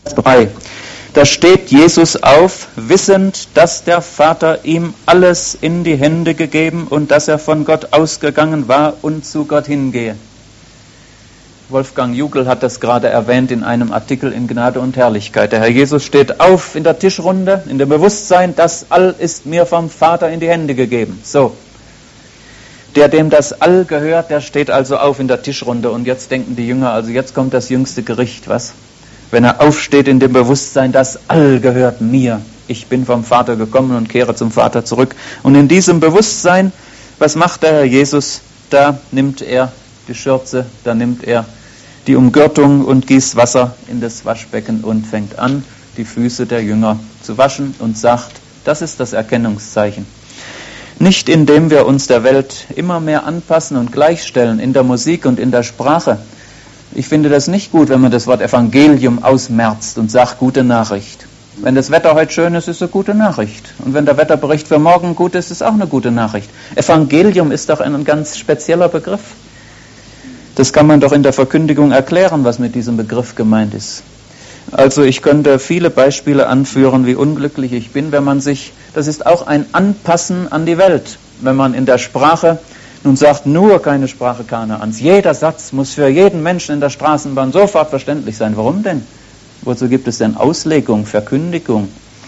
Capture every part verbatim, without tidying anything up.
drei. Da steht Jesus auf, wissend, dass der Vater ihm alles in die Hände gegeben und dass er von Gott ausgegangen war und zu Gott hingehe. Wolfgang Jugel hat das gerade erwähnt in einem Artikel in Gnade und Herrlichkeit. Der Herr Jesus steht auf in der Tischrunde, in dem Bewusstsein, das All ist mir vom Vater in die Hände gegeben. So. Der, dem das All gehört, der steht also auf in der Tischrunde. Und jetzt denken die Jünger, also jetzt kommt das jüngste Gericht, was? Wenn er aufsteht in dem Bewusstsein, das All gehört mir. Ich bin vom Vater gekommen und kehre zum Vater zurück. Und in diesem Bewusstsein, was macht der Herr Jesus? Da nimmt er die Schürze, da nimmt er die Umgürtung und gießt Wasser in das Waschbecken und fängt an, die Füße der Jünger zu waschen und sagt, das ist das Erkennungszeichen. Nicht indem wir uns der Welt immer mehr anpassen und gleichstellen in der Musik und in der Sprache. Ich finde das nicht gut, wenn man das Wort Evangelium ausmerzt und sagt, gute Nachricht. Wenn das Wetter heute schön ist, ist es eine gute Nachricht. Und wenn der Wetterbericht für morgen gut ist, ist es auch eine gute Nachricht. Evangelium ist doch ein ganz spezieller Begriff. Das kann man doch in der Verkündigung erklären, was mit diesem Begriff gemeint ist. Also ich könnte viele Beispiele anführen, wie unglücklich ich bin, wenn man sich, das ist auch ein Anpassen an die Welt, wenn man in der Sprache nun sagt, nur keine Sprache Kanaans. Jeder Satz muss für jeden Menschen in der Straßenbahn sofort verständlich sein. Warum denn? Wozu gibt es denn Auslegung, Verkündigung?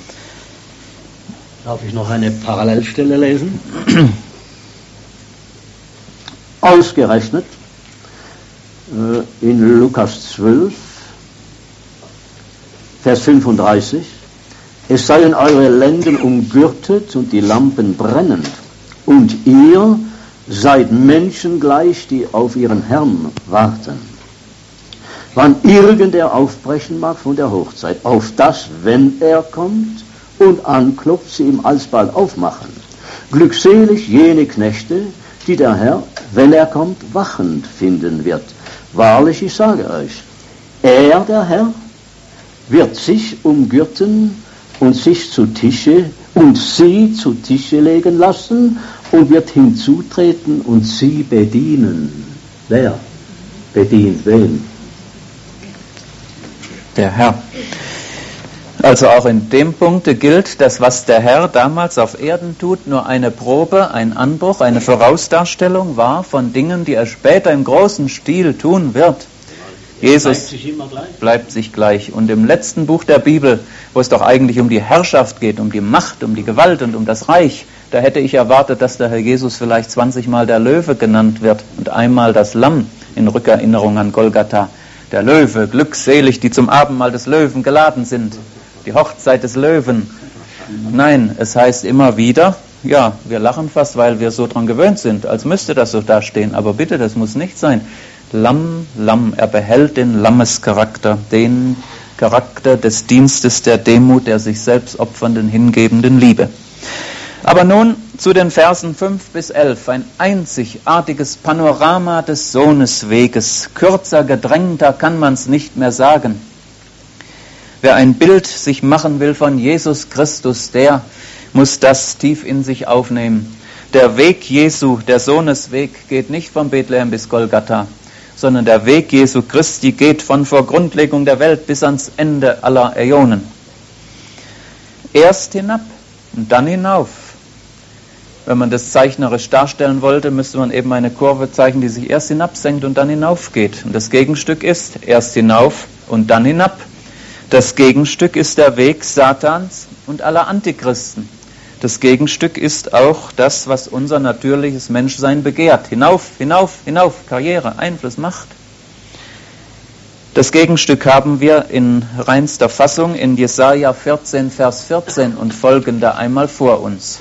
Darf ich noch eine Parallelstelle lesen? Ausgerechnet in Lukas zwölf, Vers fünfunddreißig, es seien eure Lenden umgürtet und die Lampen brennend, und ihr seid Menschen gleich, die auf ihren Herrn warten. Wann irgender aufbrechen mag von der Hochzeit, auf das, wenn er kommt und anklopft, sie ihm alsbald aufmachen. Glückselig jene Knechte, die der Herr, wenn er kommt, wachend finden wird. Wahrlich, ich sage euch, er, der Herr, wird sich umgürten und sich zu Tische und sie zu Tische legen lassen und wird hinzutreten und sie bedienen. Wer bedient wen? Der Herr. Also auch in dem Punkt gilt, dass was der Herr damals auf Erden tut, nur eine Probe, ein Anbruch, eine Vorausdarstellung war von Dingen, die er später im großen Stil tun wird. Jesus bleibt sich, immer gleich. bleibt sich gleich. Und im letzten Buch der Bibel, wo es doch eigentlich um die Herrschaft geht, um die Macht, um die Gewalt und um das Reich, da hätte ich erwartet, dass der Herr Jesus vielleicht zwanzig Mal der Löwe genannt wird und einmal das Lamm in Rückerinnerung an Golgatha. Der Löwe, glückselig, die zum Abendmahl des Löwen geladen sind. Die Hochzeit des Löwen. Nein, es heißt immer wieder, ja, wir lachen fast, weil wir so dran gewöhnt sind, als müsste das so dastehen. Aber bitte, das muss nicht sein. Lamm, Lamm, er behält den Lammescharakter, den Charakter des Dienstes, der Demut, der sich selbst opfernden, hingebenden Liebe. Aber nun zu den Versen fünf bis elf, ein einzigartiges Panorama des Sohnesweges. Kürzer, gedrängter kann man es nicht mehr sagen. Wer ein Bild sich machen will von Jesus Christus, der muss das tief in sich aufnehmen. Der Weg Jesu, der Sohnesweg, geht nicht von Bethlehem bis Golgatha, sondern der Weg Jesu Christi geht von vor Grundlegung der Welt bis ans Ende aller Äonen. Erst hinab und dann hinauf. Wenn man das zeichnerisch darstellen wollte, müsste man eben eine Kurve zeichnen, die sich erst hinabsenkt und dann hinaufgeht. Und das Gegenstück ist erst hinauf und dann hinab. Das Gegenstück ist der Weg Satans und aller Antichristen. Das Gegenstück ist auch das, was unser natürliches Menschsein begehrt. Hinauf, hinauf, hinauf, Karriere, Einfluss, Macht. Das Gegenstück haben wir in reinster Fassung in Jesaja vierzehn, Vers vierzehn und folgende einmal vor uns.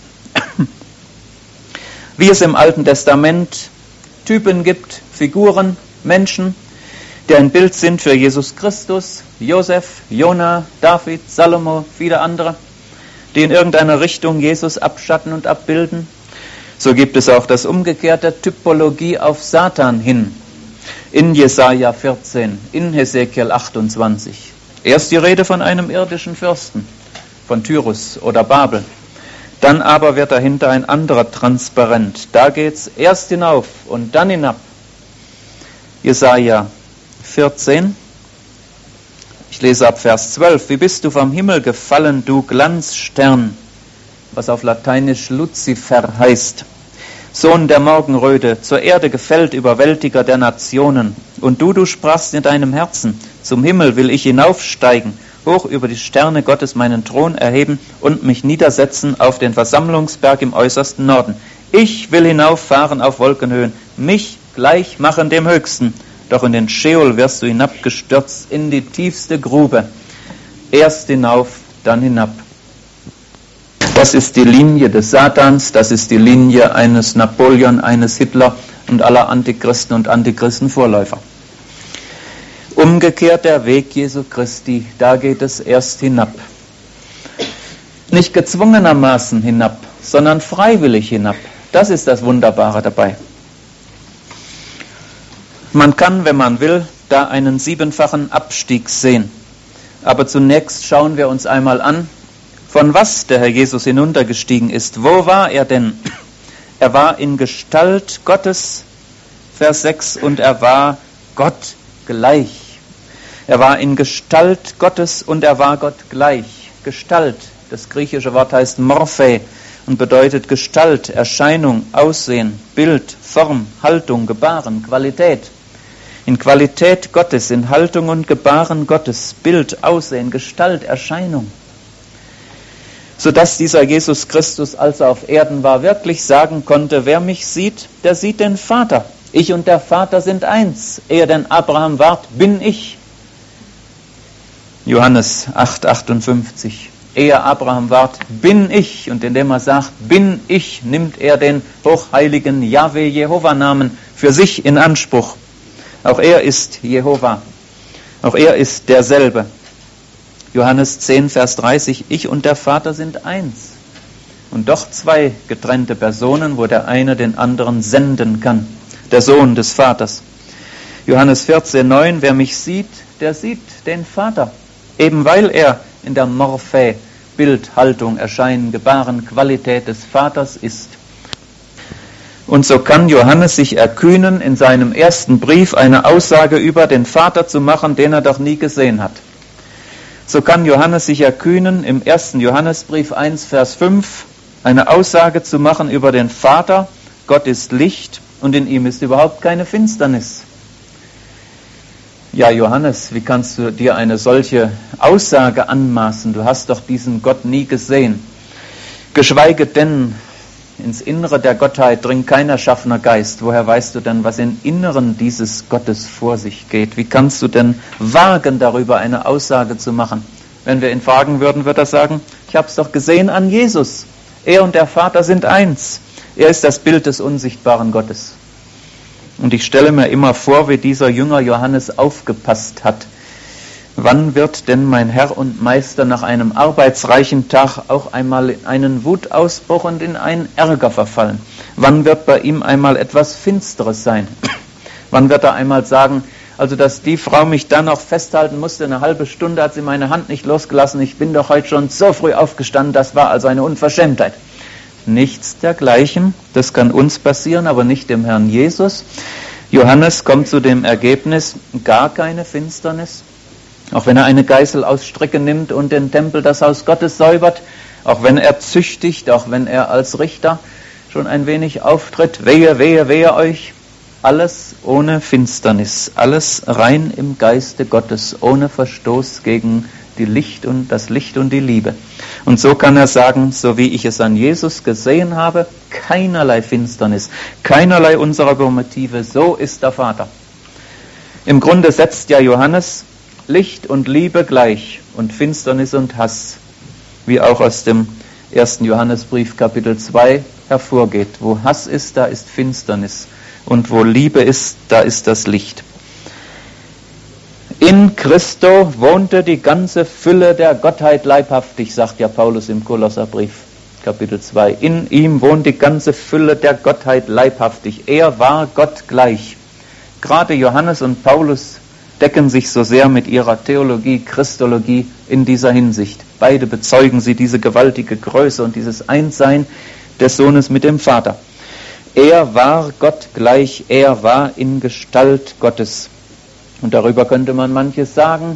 Wie es im Alten Testament Typen gibt, Figuren, Menschen, die ein Bild sind für Jesus Christus, Josef, Jona, David, Salomo, viele andere, die in irgendeiner Richtung Jesus abschatten und abbilden. So gibt es auch das umgekehrte Typologie auf Satan hin. In Jesaja vierzehn, in Hesekiel achtundzwanzig. Erst die Rede von einem irdischen Fürsten, von Tyrus oder Babel. Dann aber wird dahinter ein anderer transparent. Da geht es erst hinauf und dann hinab. Jesaja vierzehn, Ich lese ab Vers zwölf. Wie bist du vom Himmel gefallen, du Glanzstern, was auf Lateinisch Luzifer heißt. Sohn der Morgenröte, zur Erde gefällt, Überwältiger der Nationen. Und du, du sprachst in deinem Herzen, zum Himmel will ich hinaufsteigen, hoch über die Sterne Gottes meinen Thron erheben und mich niedersetzen auf den Versammlungsberg im äußersten Norden. Ich will hinauffahren auf Wolkenhöhen, mich gleich machen dem Höchsten. Doch in den Scheol wirst du hinabgestürzt, in die tiefste Grube. Erst hinauf, dann hinab. Das ist die Linie des Satans, das ist die Linie eines Napoleon, eines Hitler und aller Antichristen und Antichristenvorläufer. Umgekehrt der Weg Jesu Christi, da geht es erst hinab. Nicht gezwungenermaßen hinab, sondern freiwillig hinab. Das ist das Wunderbare dabei. Man kann, wenn man will, da einen siebenfachen Abstieg sehen. Aber zunächst schauen wir uns einmal an, von was der Herr Jesus hinuntergestiegen ist. Wo war er denn? Er war in Gestalt Gottes, Vers sechs, und er war Gott gleich. Er war in Gestalt Gottes und er war Gott gleich. Gestalt, das griechische Wort heißt Morphe und bedeutet Gestalt, Erscheinung, Aussehen, Bild, Form, Haltung, Gebaren, Qualität. In Qualität Gottes, in Haltung und Gebaren Gottes, Bild, Aussehen, Gestalt, Erscheinung. Sodass dieser Jesus Christus, als er auf Erden war, wirklich sagen konnte, wer mich sieht, der sieht den Vater. Ich und der Vater sind eins. Ehe denn Abraham ward, bin ich. Johannes acht, achtundfünfzig. Ehe Abraham ward, bin ich. Und indem er sagt, bin ich, nimmt er den hochheiligen Jahwe-Jehova-Namen für sich in Anspruch. Auch er ist Jehova. Auch er ist derselbe. Johannes zehn, Vers dreißig. Ich und der Vater sind eins. Und doch zwei getrennte Personen, wo der eine den anderen senden kann. Der Sohn des Vaters. Johannes vierzehn, neun. Wer mich sieht, der sieht den Vater. Eben weil er in der Morphe, Bild, Haltung, Erscheinen, Gebaren, Qualität des Vaters ist. Und so kann Johannes sich erkühnen, in seinem ersten Brief eine Aussage über den Vater zu machen, den er doch nie gesehen hat. So kann Johannes sich erkühnen, im ersten Johannesbrief eins, Vers fünf, eine Aussage zu machen über den Vater. Gott ist Licht und in ihm ist überhaupt keine Finsternis. Ja, Johannes, wie kannst du dir eine solche Aussage anmaßen? Du hast doch diesen Gott nie gesehen. Geschweige denn, ins Innere der Gottheit dringt kein erschaffener Geist. Woher weißt du denn, was im Inneren dieses Gottes vor sich geht? Wie kannst du denn wagen, darüber eine Aussage zu machen? Wenn wir ihn fragen würden, würde er sagen, ich habe es doch gesehen an Jesus. Er und der Vater sind eins. Er ist das Bild des unsichtbaren Gottes. Und ich stelle mir immer vor, wie dieser Jünger Johannes aufgepasst hat. Wann wird denn mein Herr und Meister nach einem arbeitsreichen Tag auch einmal in einen Wutausbruch und in einen Ärger verfallen? Wann wird bei ihm einmal etwas Finsteres sein? Wann wird er einmal sagen, also dass die Frau mich dann noch festhalten musste, eine halbe Stunde hat sie meine Hand nicht losgelassen, ich bin doch heute schon so früh aufgestanden, das war also eine Unverschämtheit. Nichts dergleichen, das kann uns passieren, aber nicht dem Herrn Jesus. Johannes kommt zu dem Ergebnis, gar keine Finsternis. Auch wenn er eine Geißel aus Stricke nimmt und den Tempel, das Haus Gottes säubert, auch wenn er züchtigt, auch wenn er als Richter schon ein wenig auftritt, wehe, wehe, wehe euch, alles ohne Finsternis, alles rein im Geiste Gottes, ohne Verstoß gegen die Licht und das Licht und die Liebe. Und so kann er sagen, so wie ich es an Jesus gesehen habe, keinerlei Finsternis, keinerlei unserer Motive, so ist der Vater. Im Grunde setzt ja Johannes Licht und Liebe gleich und Finsternis und Hass, wie auch aus dem ersten Johannesbrief Kapitel zwei hervorgeht. Wo Hass ist, da ist Finsternis und wo Liebe ist, da ist das Licht. In Christo wohnte die ganze Fülle der Gottheit leibhaftig, sagt ja Paulus im Kolosserbrief, Kapitel zwei. In ihm wohnt die ganze Fülle der Gottheit leibhaftig. Er war Gott gleich. Gerade Johannes und Paulus decken sich so sehr mit ihrer Theologie, Christologie in dieser Hinsicht. Beide bezeugen sie diese gewaltige Größe und dieses Einssein des Sohnes mit dem Vater. Er war Gott gleich, er war in Gestalt Gottes. Und darüber könnte man manches sagen,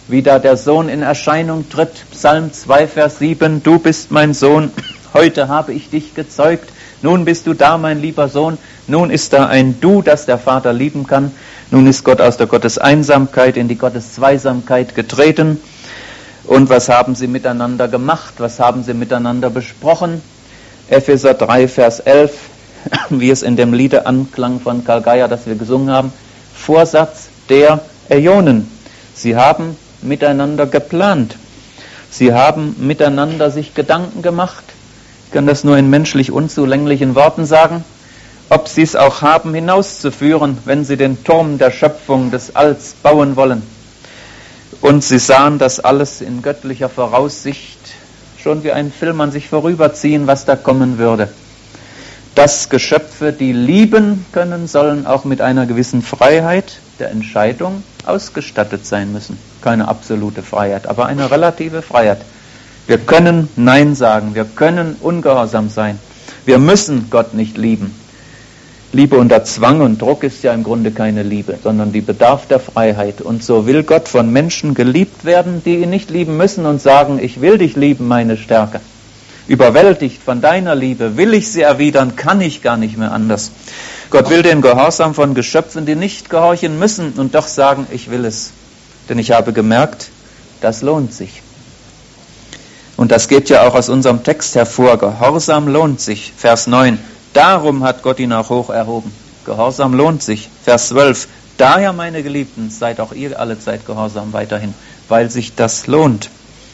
wie da der Sohn in Erscheinung tritt, Psalm zwei, Vers sieben, du bist mein Sohn, heute habe ich dich gezeugt, nun bist du da, mein lieber Sohn, nun ist da ein Du, das der Vater lieben kann, nun ist Gott aus der Gotteseinsamkeit in die Gotteszweisamkeit getreten. Und was haben sie miteinander gemacht? Was haben sie miteinander besprochen? Epheser drei, Vers elf, wie es in dem Liede anklang von Karl Geier, das wir gesungen haben. Vorsatz der Äonen. Sie haben miteinander geplant. Sie haben miteinander sich Gedanken gemacht. Ich kann das nur in menschlich unzulänglichen Worten sagen. Ob sie es auch haben, hinauszuführen, wenn sie den Turm der Schöpfung des Alls bauen wollen. Und sie sahen das alles in göttlicher Voraussicht, schon wie ein Film an sich vorüberziehen, was da kommen würde. Dass Geschöpfe, die lieben können, sollen auch mit einer gewissen Freiheit der Entscheidung ausgestattet sein müssen. Keine absolute Freiheit, aber eine relative Freiheit. Wir können Nein sagen, wir können ungehorsam sein. Wir müssen Gott nicht lieben. Liebe unter Zwang und Druck ist ja im Grunde keine Liebe, sondern die bedarf der Freiheit. Und so will Gott von Menschen geliebt werden, die ihn nicht lieben müssen und sagen, ich will dich lieben, meine Stärke. Überwältigt von deiner Liebe, will ich sie erwidern, kann ich gar nicht mehr anders. Gott will den Gehorsam von Geschöpfen, die nicht gehorchen müssen und doch sagen, ich will es. Denn ich habe gemerkt, das lohnt sich. Und das geht ja auch aus unserem Text hervor. Gehorsam lohnt sich. Vers neun. Darum hat Gott ihn auch hoch erhoben. Gehorsam lohnt sich. Vers zwölf. Daher, meine Geliebten, seid auch ihr alle Zeit gehorsam weiterhin, weil sich das lohnt.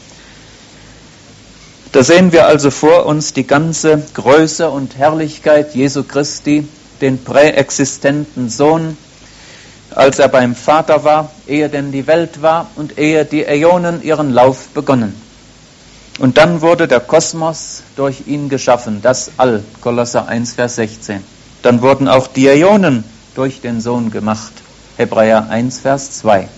Da sehen wir also vor uns die ganze Größe und Herrlichkeit Jesu Christi, den präexistenten Sohn, als er beim Vater war, ehe denn die Welt war und ehe die Äonen ihren Lauf begonnen. Und dann wurde der Kosmos durch ihn geschaffen, das All, Kolosser eins, Vers sechzehn. Dann wurden auch die Äonen durch den Sohn gemacht, Hebräer eins, Vers zwei.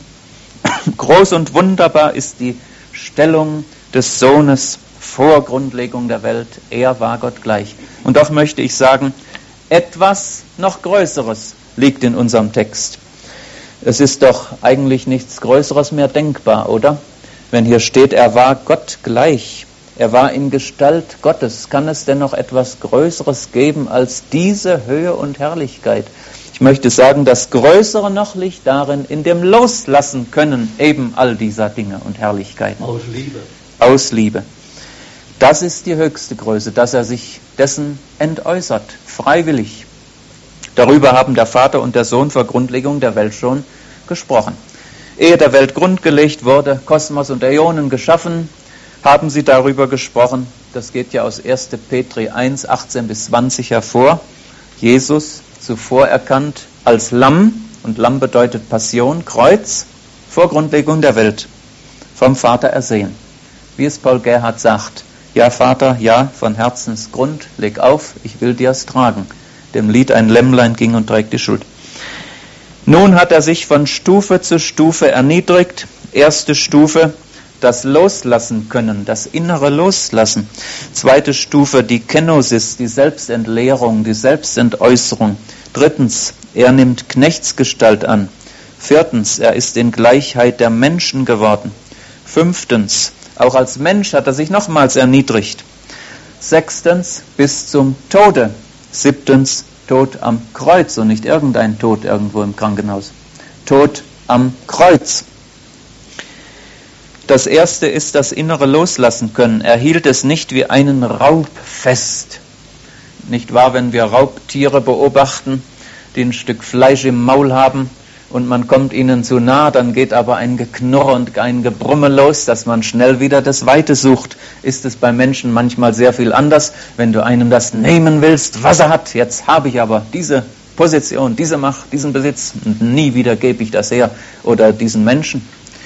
Groß und wunderbar ist die Stellung des Sohnes vor Grundlegung der Welt. Er war Gott gleich. Und doch möchte ich sagen, etwas noch Größeres liegt in unserem Text. Es ist doch eigentlich nichts Größeres mehr denkbar, oder? Wenn hier steht, er war Gott gleich, er war in Gestalt Gottes, kann es denn noch etwas Größeres geben als diese Höhe und Herrlichkeit? Ich möchte sagen, das Größere noch liegt darin, in dem Loslassen können eben all dieser Dinge und Herrlichkeiten. Aus Liebe. Aus Liebe. Das ist die höchste Größe, dass er sich dessen entäußert, freiwillig. Darüber haben der Vater und der Sohn vor Grundlegung der Welt schon gesprochen. Ehe der Welt Grund gelegt wurde, Kosmos und Äonen geschaffen, haben sie darüber gesprochen. Das geht ja aus erster Petrus eins, achtzehn bis zwanzig hervor. Jesus zuvor erkannt als Lamm, und Lamm bedeutet Passion, Kreuz, vor Grundlegung der Welt, vom Vater ersehen. Wie es Paul Gerhard sagt, ja Vater, ja, von Herzensgrund, leg auf, ich will dir's tragen. Dem Lied ein Lämmlein ging und trägt die Schuld. Nun hat er sich von Stufe zu Stufe erniedrigt. Erste Stufe, das Loslassen können, das innere Loslassen. Zweite Stufe, die Kenosis, die Selbstentleerung, die Selbstentäußerung. Drittens, er nimmt Knechtsgestalt an. Viertens, er ist in Gleichheit der Menschen geworden. Fünftens, auch als Mensch hat er sich nochmals erniedrigt. Sechstens, bis zum Tode. Siebtens, Tod am Kreuz und nicht irgendein Tod irgendwo im Krankenhaus. Tod am Kreuz. Das erste ist das innere Loslassen können. Er hielt es nicht wie einen Raub fest. Nicht wahr, wenn wir Raubtiere beobachten, die ein Stück Fleisch im Maul haben und man kommt ihnen zu nah, dann geht aber ein Geknurr und ein Gebrumme los, dass man schnell wieder das Weite sucht. Ist es bei Menschen manchmal sehr viel anders, wenn du einem das nehmen willst, was er hat. Jetzt habe ich aber diese Position, diese Macht, diesen Besitz und nie wieder gebe ich das her oder diesen Menschen.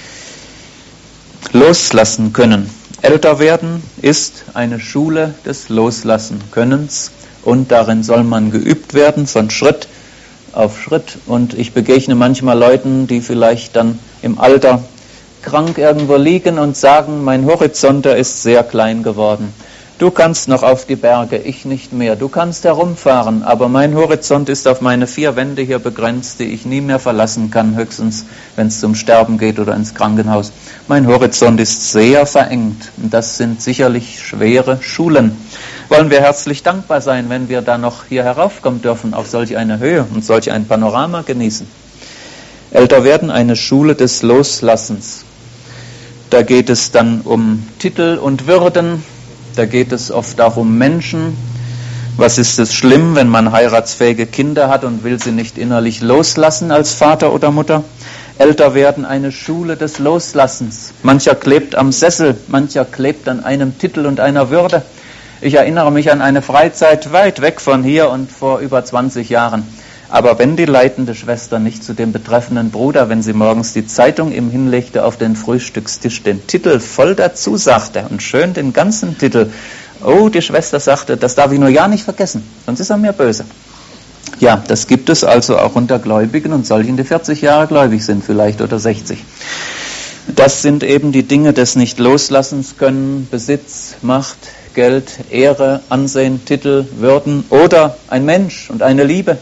Loslassen können. Älter werden ist eine Schule des Loslassen-Könnens und darin soll man geübt werden von Schritt auf Schritt. Und ich begegne manchmal Leuten, die vielleicht dann im Alter krank irgendwo liegen und sagen, mein Horizont, der ist sehr klein geworden. Du kannst noch auf die Berge, ich nicht mehr. Du kannst herumfahren, aber mein Horizont ist auf meine vier Wände hier begrenzt, die ich nie mehr verlassen kann, höchstens, wenn es zum Sterben geht oder ins Krankenhaus. Mein Horizont ist sehr verengt und das sind sicherlich schwere Schulen. Wollen wir herzlich dankbar sein, wenn wir da noch hier heraufkommen dürfen, auf solch eine Höhe und solch ein Panorama genießen. Älter werden, eine Schule des Loslassens. Da geht es dann um Titel und Würden. Da geht es oft auch um Menschen. Was ist es schlimm, wenn man heiratsfähige Kinder hat und will sie nicht innerlich loslassen als Vater oder Mutter? Älter werden, eine Schule des Loslassens. Mancher klebt am Sessel, mancher klebt an einem Titel und einer Würde. Ich erinnere mich an eine Freizeit weit weg von hier und vor über zwanzig Jahren. Aber wenn die leitende Schwester nicht zu dem betreffenden Bruder, wenn sie morgens die Zeitung ihm hinlegte, auf den Frühstückstisch den Titel voll dazu sagte und schön den ganzen Titel, oh, die Schwester sagte, das darf ich nur ja nicht vergessen, sonst ist er mir böse. Ja, das gibt es also auch unter Gläubigen und solchen, die vierzig Jahre gläubig sind vielleicht oder sechzig. Das sind eben die Dinge des Nicht-Loslassens können, Besitz, Macht, Geld, Ehre, Ansehen, Titel, Würden oder ein Mensch und eine Liebe.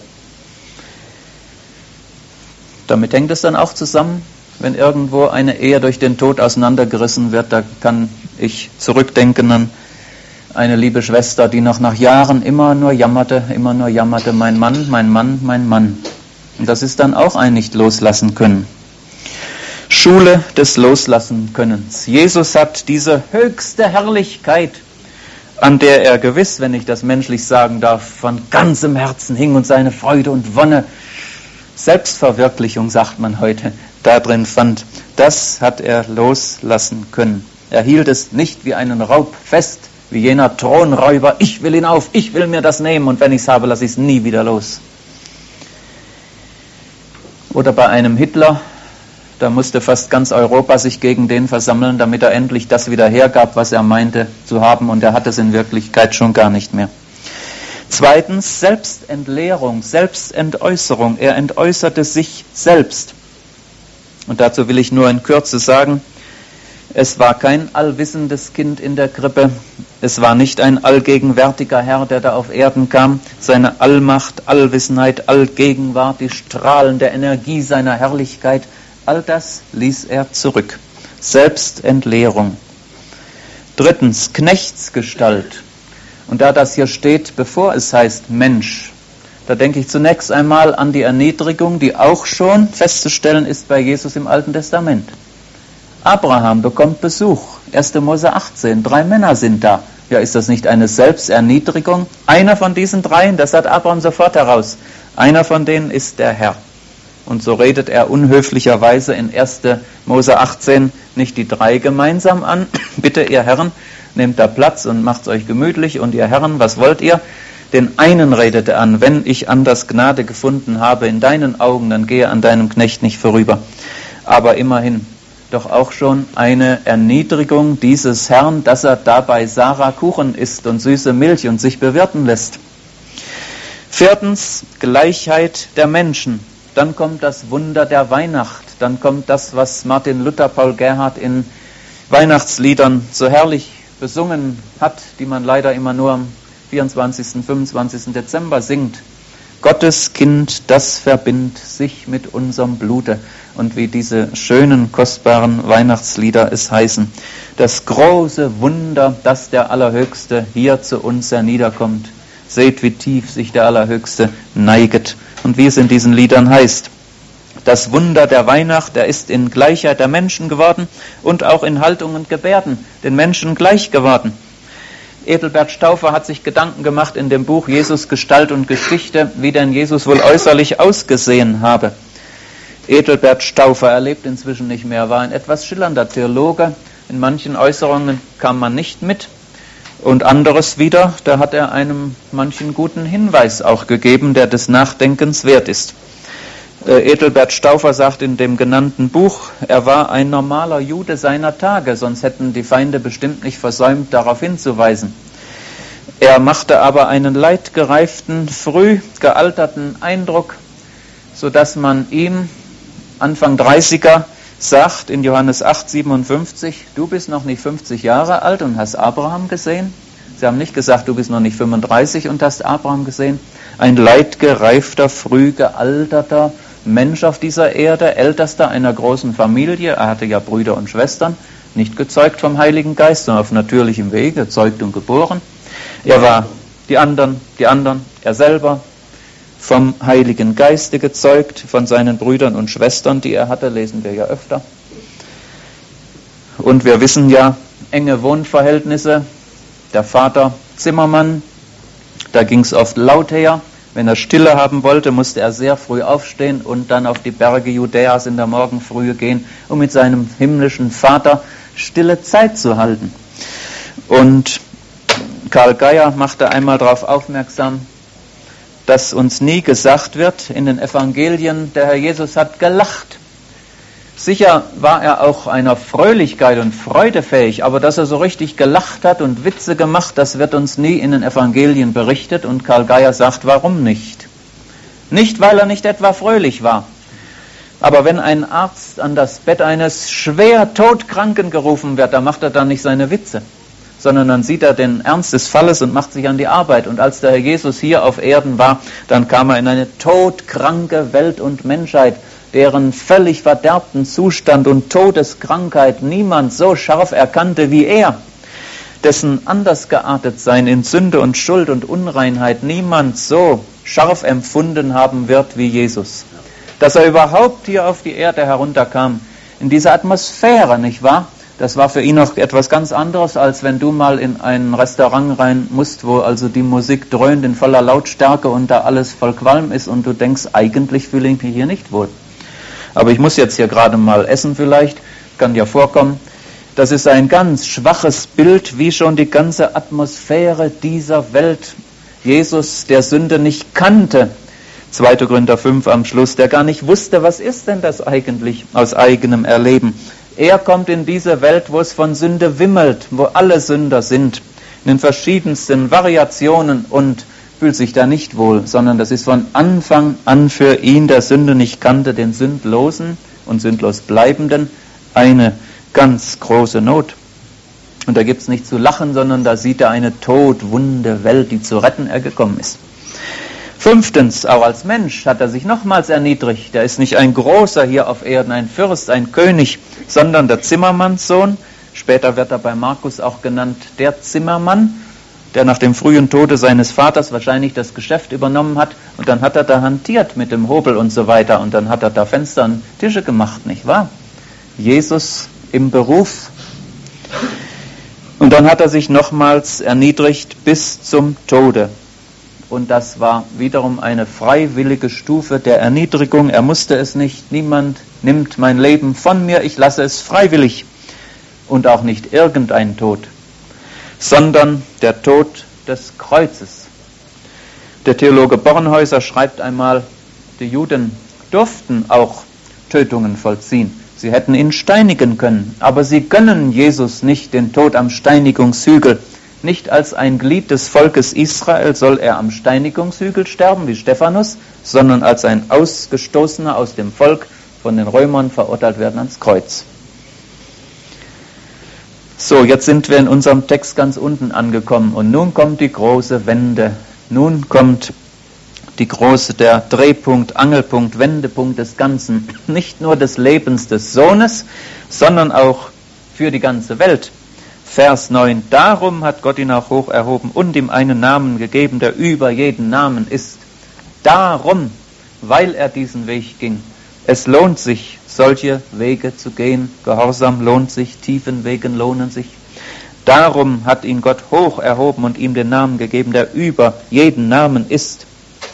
Damit hängt es dann auch zusammen, wenn irgendwo eine Ehe durch den Tod auseinandergerissen wird, da kann ich zurückdenken an eine liebe Schwester, die noch nach Jahren immer nur jammerte, immer nur jammerte, mein Mann, mein Mann, mein Mann. Und das ist dann auch ein Nicht-Loslassen können. Schule des Loslassen-Könnens. Jesus hat diese höchste Herrlichkeit, an der er gewiss, wenn ich das menschlich sagen darf, von ganzem Herzen hing und seine Freude und Wonne, Selbstverwirklichung, sagt man heute, darin fand. Das hat er loslassen können. Er hielt es nicht wie einen Raub fest, wie jener Thronräuber, ich will ihn auf, ich will mir das nehmen und wenn ich es habe, lasse ich es nie wieder los. Oder bei einem Hitler, da musste fast ganz Europa sich gegen den versammeln, damit er endlich das wieder hergab, was er meinte zu haben, und er hat es in Wirklichkeit schon gar nicht mehr. Zweitens, Selbstentleerung, Selbstentäußerung. Er entäußerte sich selbst. Und dazu will ich nur in Kürze sagen, es war kein allwissendes Kind in der Krippe. Es war nicht ein allgegenwärtiger Herr, der da auf Erden kam. Seine Allmacht, Allwissenheit, Allgegenwart, die strahlende Energie seiner Herrlichkeit, all das ließ er zurück. Selbstentleerung. Drittens, Knechtsgestalt. Und da das hier steht, bevor es heißt Mensch, da denke ich zunächst einmal an die Erniedrigung, die auch schon festzustellen ist bei Jesus im Alten Testament. Abraham bekommt Besuch, erster Mose achtzehn, drei Männer sind da. Ja, ist das nicht eine Selbsterniedrigung? Einer von diesen dreien, das hat Abraham sofort heraus, einer von denen ist der Herr. Und so redet er unhöflicherweise in erster Mose achtzehn nicht die drei gemeinsam an, bitte ihr Herren, nehmt da Platz und macht's euch gemütlich und ihr Herren, was wollt ihr? Den einen redet er an, wenn ich anders Gnade gefunden habe in deinen Augen, dann gehe an deinem Knecht nicht vorüber. Aber immerhin, doch auch schon eine Erniedrigung dieses Herrn, dass er dabei Sarah Kuchen isst und süße Milch und sich bewirten lässt. Viertens, Gleichheit der Menschen. Dann kommt das Wunder der Weihnacht. Dann kommt das, was Martin Luther, Paul Gerhardt in Weihnachtsliedern so herrlich besungen hat, die man leider immer nur am vierundzwanzigsten, fünfundzwanzigsten Dezember singt. Gottes Kind, das verbindet sich mit unserem Blute. Und wie diese schönen, kostbaren Weihnachtslieder es heißen. Das große Wunder, dass der Allerhöchste hier zu uns herniederkommt. Seht, wie tief sich der Allerhöchste neiget. Und wie es in diesen Liedern heißt. Das Wunder der Weihnacht, er ist in Gleichheit der Menschen geworden und auch in Haltung und Gebärden den Menschen gleich geworden. Edelbert Stauffer hat sich Gedanken gemacht in dem Buch Jesus, Gestalt und Geschichte, wie denn Jesus wohl äußerlich ausgesehen habe. Edelbert Stauffer, er lebt inzwischen nicht mehr, war ein etwas schillernder Theologe. In manchen Äußerungen kam man nicht mit. Und anderes wieder, da hat er einem manchen guten Hinweis auch gegeben, der des Nachdenkens wert ist. Edelbert Stauffer sagt in dem genannten Buch, er war ein normaler Jude seiner Tage, sonst hätten die Feinde bestimmt nicht versäumt, darauf hinzuweisen. Er machte aber einen leidgereiften, früh gealterten Eindruck, sodass man ihm Anfang dreißiger sagt in Johannes acht, siebenundfünfzig, du bist noch nicht fünfzig Jahre alt und hast Abraham gesehen. Sie haben nicht gesagt, du bist noch nicht fünfunddreißig und hast Abraham gesehen. Ein leidgereifter, früh gealterter Mensch auf dieser Erde, ältester einer großen Familie. Er hatte ja Brüder und Schwestern, nicht gezeugt vom Heiligen Geist, sondern auf natürlichem Wege, gezeugt und geboren. Er war die anderen, die anderen, er selber, vom Heiligen Geiste gezeugt, von seinen Brüdern und Schwestern, die er hatte, lesen wir ja öfter. Und wir wissen ja, enge Wohnverhältnisse, der Vater Zimmermann, da ging es oft laut her. Wenn er Stille haben wollte, musste er sehr früh aufstehen und dann auf die Berge Judäas in der Morgenfrühe gehen, um mit seinem himmlischen Vater stille Zeit zu halten. Und Karl Geier machte einmal darauf aufmerksam, dass uns nie gesagt wird in den Evangelien, der Herr Jesus hat gelacht. Sicher war er auch einer Fröhlichkeit und Freude fähig, aber dass er so richtig gelacht hat und Witze gemacht, das wird uns nie in den Evangelien berichtet. Und Karl Geier sagt, warum nicht? Nicht, weil er nicht etwa fröhlich war. Aber wenn ein Arzt an das Bett eines schwer Todkranken gerufen wird, dann macht er dann nicht seine Witze, sondern dann sieht er den Ernst des Falles und macht sich an die Arbeit. Und als der Herr Jesus hier auf Erden war, dann kam er in eine todkranke Welt und Menschheit, deren völlig verderbten Zustand und Todeskrankheit niemand so scharf erkannte wie er, dessen Andersgeartetsein in Sünde und Schuld und Unreinheit niemand so scharf empfunden haben wird wie Jesus. Dass er überhaupt hier auf die Erde herunterkam, in dieser Atmosphäre, nicht wahr? Das war für ihn noch etwas ganz anderes, als wenn du mal in ein Restaurant rein musst, wo also die Musik dröhnt in voller Lautstärke und da alles voll Qualm ist und du denkst, eigentlich fühle ich mich hier nicht wohl. Aber ich muss jetzt hier gerade mal essen vielleicht, kann ja vorkommen. Das ist ein ganz schwaches Bild, wie schon die ganze Atmosphäre dieser Welt. Jesus, der Sünde nicht kannte, zweiter Korinther fünf am Schluss, der gar nicht wusste, was ist denn das eigentlich aus eigenem Erleben. Er kommt in diese Welt, wo es von Sünde wimmelt, wo alle Sünder sind, in den verschiedensten Variationen und fühlt sich da nicht wohl, sondern das ist von Anfang an für ihn, der Sünde nicht kannte, den Sündlosen und sündlos Bleibenden, eine ganz große Not. Und da gibt es nicht zu lachen, sondern da sieht er eine todwunde Welt, die zu retten er gekommen ist. Fünftens, auch als Mensch hat er sich nochmals erniedrigt. Er ist nicht ein Großer hier auf Erden, ein Fürst, ein König, sondern der Zimmermannssohn. Später wird er bei Markus auch genannt, der Zimmermann, der nach dem frühen Tode seines Vaters wahrscheinlich das Geschäft übernommen hat. Und dann hat er da hantiert mit dem Hobel und so weiter. Und dann hat er da Fenster und Tische gemacht, nicht wahr? Jesus im Beruf. Und dann hat er sich nochmals erniedrigt bis zum Tode. Und das war wiederum eine freiwillige Stufe der Erniedrigung. Er musste es nicht. Niemand nimmt mein Leben von mir. Ich lasse es freiwillig. Und auch nicht irgendein Tod, sondern der Tod des Kreuzes. Der Theologe Bornhäuser schreibt einmal, die Juden durften auch Tötungen vollziehen. Sie hätten ihn steinigen können, aber sie gönnen Jesus nicht den Tod am Steinigungshügel. Nicht als ein Glied des Volkes Israel soll er am Steinigungshügel sterben, wie Stephanus, sondern als ein Ausgestoßener aus dem Volk, von den Römern verurteilt werden ans Kreuz. So, jetzt sind wir in unserem Text ganz unten angekommen und nun kommt die große Wende. Nun kommt die große, der Drehpunkt, Angelpunkt, Wendepunkt des Ganzen. Nicht nur des Lebens des Sohnes, sondern auch für die ganze Welt. Vers neun, darum hat Gott ihn auch hoch erhoben und ihm einen Namen gegeben, der über jeden Namen ist. Darum, weil er diesen Weg ging. Es lohnt sich, solche Wege zu gehen. Gehorsam lohnt sich, tiefen Wegen lohnen sich. Darum hat ihn Gott hoch erhoben und ihm den Namen gegeben, der über jeden Namen ist.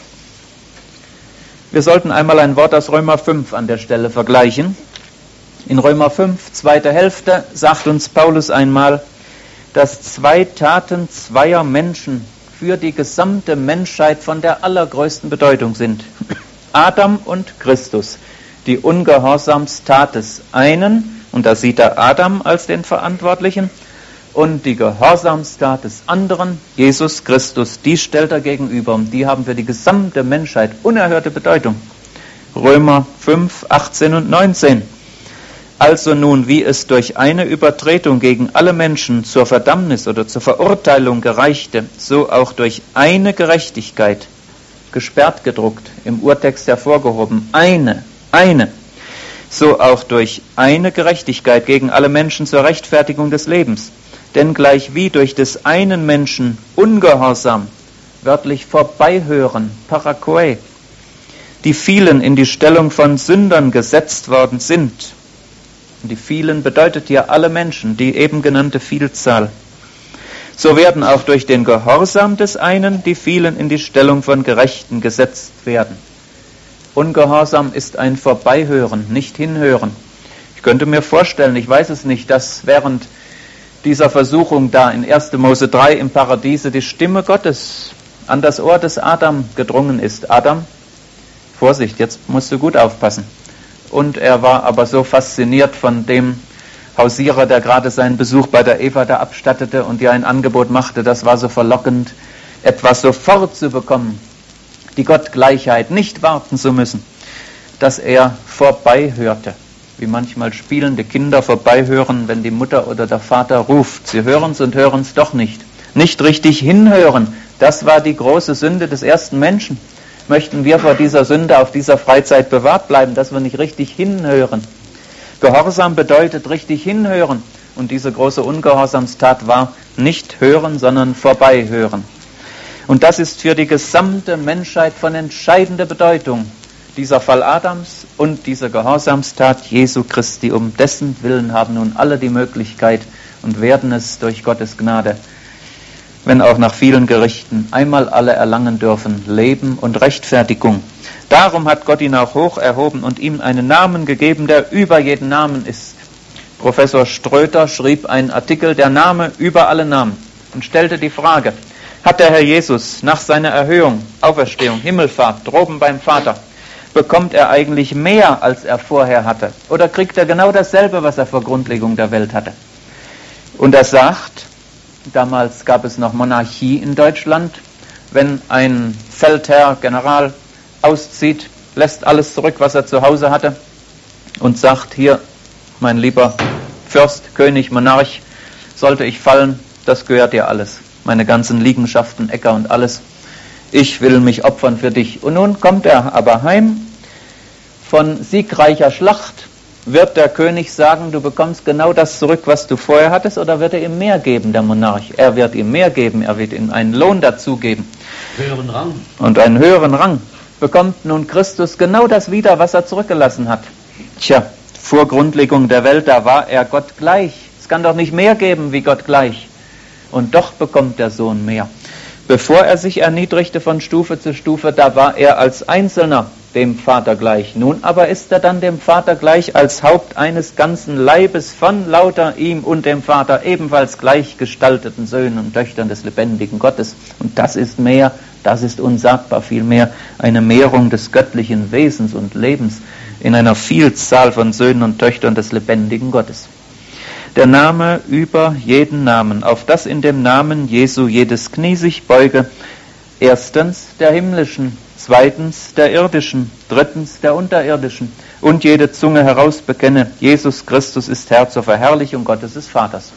Wir sollten einmal ein Wort aus Römer fünf an der Stelle vergleichen. In Römer fünf, zweite Hälfte, sagt uns Paulus einmal, dass zwei Taten zweier Menschen für die gesamte Menschheit von der allergrößten Bedeutung sind. Adam und Christus, die Ungehorsamstat des einen, und da sieht er Adam als den Verantwortlichen, und die Gehorsamstat des anderen, Jesus Christus, die stellt er gegenüber, und die haben für die gesamte Menschheit unerhörte Bedeutung. Römer fünf, achtzehn und neunzehn. Also nun, wie es durch eine Übertretung gegen alle Menschen zur Verdammnis oder zur Verurteilung gereichte, so auch durch eine Gerechtigkeit, gesperrt gedruckt, im Urtext hervorgehoben, eine, eine, so auch durch eine Gerechtigkeit gegen alle Menschen zur Rechtfertigung des Lebens. Denn gleichwie durch des einen Menschen Ungehorsam, wörtlich vorbeihören, Parakoe, die vielen in die Stellung von Sündern gesetzt worden sind. Und die vielen bedeutet hier alle Menschen, die eben genannte Vielzahl. So werden auch durch den Gehorsam des einen die vielen in die Stellung von Gerechten gesetzt werden. Ungehorsam ist ein Vorbeihören, nicht hinhören. Ich könnte mir vorstellen, ich weiß es nicht, dass während dieser Versuchung da in erster Mose drei im Paradiese die Stimme Gottes an das Ohr des Adam gedrungen ist. Adam, Vorsicht, jetzt musst du gut aufpassen. Und er war aber so fasziniert von dem Hausierer, der gerade seinen Besuch bei der Eva da abstattete und ihr ein Angebot machte, das war so verlockend, etwas sofort zu bekommen, die Gottgleichheit, nicht warten zu müssen, dass er vorbeihörte, wie manchmal spielende Kinder vorbeihören, wenn die Mutter oder der Vater ruft. Sie hören es und hören es doch nicht. Nicht richtig hinhören, das war die große Sünde des ersten Menschen. Möchten wir vor dieser Sünde auf dieser Freizeit bewahrt bleiben, dass wir nicht richtig hinhören. Gehorsam bedeutet richtig hinhören. Und diese große Ungehorsamstat war nicht hören, sondern vorbeihören. Und das ist für die gesamte Menschheit von entscheidender Bedeutung. Dieser Fall Adams und diese Gehorsamstat Jesu Christi. Um dessen Willen haben nun alle die Möglichkeit und werden es durch Gottes Gnade, wenn auch nach vielen Gerichten, einmal alle erlangen dürfen, Leben und Rechtfertigung. Darum hat Gott ihn auch hoch erhoben und ihm einen Namen gegeben, der über jeden Namen ist. Professor Ströter schrieb einen Artikel, der Name über alle Namen, und stellte die Frage, hat der Herr Jesus nach seiner Erhöhung, Auferstehung, Himmelfahrt, droben beim Vater, bekommt er eigentlich mehr, als er vorher hatte? Oder kriegt er genau dasselbe, was er vor Grundlegung der Welt hatte? Und er sagt, damals gab es noch Monarchie in Deutschland. Wenn ein Feldherr, General auszieht, lässt alles zurück, was er zu Hause hatte und sagt, hier, mein lieber Fürst, König, Monarch, sollte ich fallen, das gehört dir alles. Meine ganzen Liegenschaften, Äcker und alles. Ich will mich opfern für dich. Und nun kommt er aber heim von siegreicher Schlacht. Wird der König sagen, du bekommst genau das zurück, was du vorher hattest, oder wird er ihm mehr geben, der Monarch? Er wird ihm mehr geben, er wird ihm einen Lohn dazugeben. Höheren Rang. Und einen höheren Rang. Bekommt nun Christus genau das wieder, was er zurückgelassen hat. Tja, vor Grundlegung der Welt, da war er Gott gleich. Es kann doch nicht mehr geben wie Gott gleich. Und doch bekommt der Sohn mehr. Bevor er sich erniedrigte von Stufe zu Stufe, da war er als Einzelner dem Vater gleich. Nun aber ist er dann dem Vater gleich als Haupt eines ganzen Leibes von lauter ihm und dem Vater ebenfalls gleichgestalteten Söhnen und Töchtern des lebendigen Gottes. Und das ist mehr, das ist unsagbar viel mehr, eine Mehrung des göttlichen Wesens und Lebens in einer Vielzahl von Söhnen und Töchtern des lebendigen Gottes. Der Name über jeden Namen, auf das in dem Namen Jesu jedes Knie sich beuge, erstens der himmlischen, zweitens der irdischen, drittens der unterirdischen und jede Zunge herausbekenne, Jesus Christus ist Herr zur Verherrlichung Gottes des Vaters.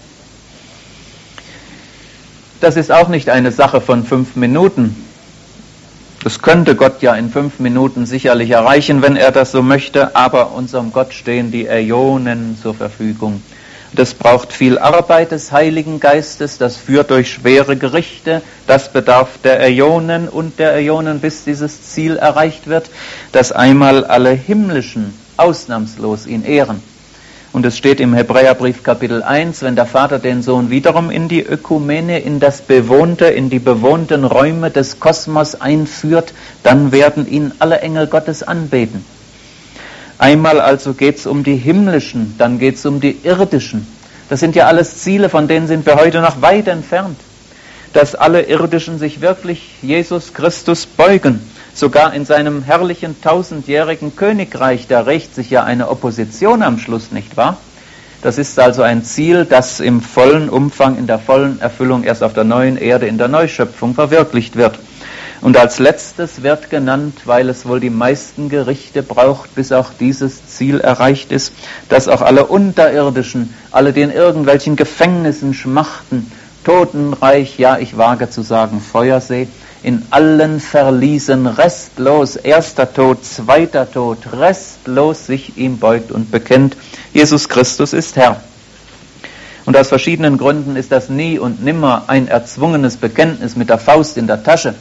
Das ist auch nicht eine Sache von fünf Minuten. Das könnte Gott ja in fünf Minuten sicherlich erreichen, wenn er das so möchte, aber unserem Gott stehen die Äonen zur Verfügung. Das braucht viel Arbeit des Heiligen Geistes, das führt durch schwere Gerichte, das bedarf der Äonen und der Äonen, bis dieses Ziel erreicht wird, dass einmal alle Himmlischen ausnahmslos ihn ehren. Und es steht im Hebräerbrief Kapitel eins, wenn der Vater den Sohn wiederum in die Ökumene, in das Bewohnte, in die bewohnten Räume des Kosmos einführt, dann werden ihn alle Engel Gottes anbeten. Einmal also geht es um die himmlischen, dann geht es um die irdischen. Das sind ja alles Ziele, von denen sind wir heute noch weit entfernt. Dass alle irdischen sich wirklich Jesus Christus beugen. Sogar in seinem herrlichen tausendjährigen Königreich, da rächt sich ja eine Opposition am Schluss, nicht wahr? Das ist also ein Ziel, das im vollen Umfang, in der vollen Erfüllung erst auf der neuen Erde, in der Neuschöpfung verwirklicht wird. Und als letztes wird genannt, weil es wohl die meisten Gerichte braucht, bis auch dieses Ziel erreicht ist, dass auch alle Unterirdischen, alle, die in irgendwelchen Gefängnissen schmachten, Totenreich, ja, ich wage zu sagen Feuersee, in allen Verliesen restlos, erster Tod, zweiter Tod, restlos sich ihm beugt und bekennt, Jesus Christus ist Herr. Und aus verschiedenen Gründen ist das nie und nimmer ein erzwungenes Bekenntnis mit der Faust in der Tasche,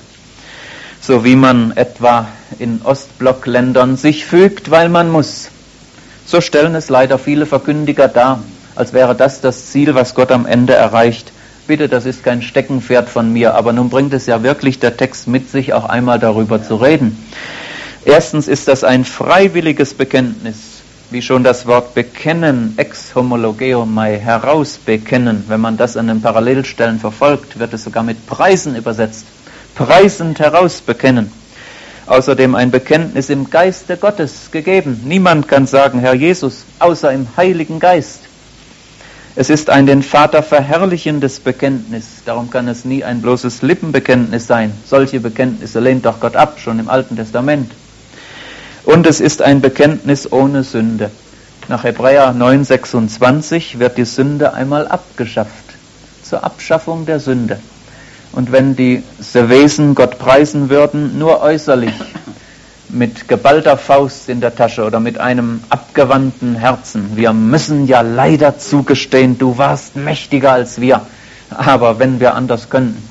so wie man etwa in Ostblockländern sich fügt, weil man muss. So stellen es leider viele Verkündiger dar, als wäre das das Ziel, was Gott am Ende erreicht. Bitte, das ist kein Steckenpferd von mir, aber nun bringt es ja wirklich der Text mit sich, auch einmal darüber zu reden. Erstens ist das ein freiwilliges Bekenntnis, wie schon das Wort bekennen, ex homologeo mai, herausbekennen. Wenn man das an den Parallelstellen verfolgt, wird es sogar mit Preisen übersetzt. Preisend herausbekennen. Außerdem ein Bekenntnis im Geiste Gottes gegeben. Niemand kann sagen, Herr Jesus, außer im Heiligen Geist. Es ist ein den Vater verherrlichendes Bekenntnis. Darum kann es nie ein bloßes Lippenbekenntnis sein. Solche Bekenntnisse lehnt doch Gott ab, schon im Alten Testament. Und es ist ein Bekenntnis ohne Sünde. Nach Hebräer neun sechsundzwanzig wird die Sünde einmal abgeschafft. Zur Abschaffung der Sünde. Und wenn diese Wesen Gott preisen würden, nur äußerlich, mit geballter Faust in der Tasche oder mit einem abgewandten Herzen. Wir müssen ja leider zugestehen, du warst mächtiger als wir, aber wenn wir anders könnten.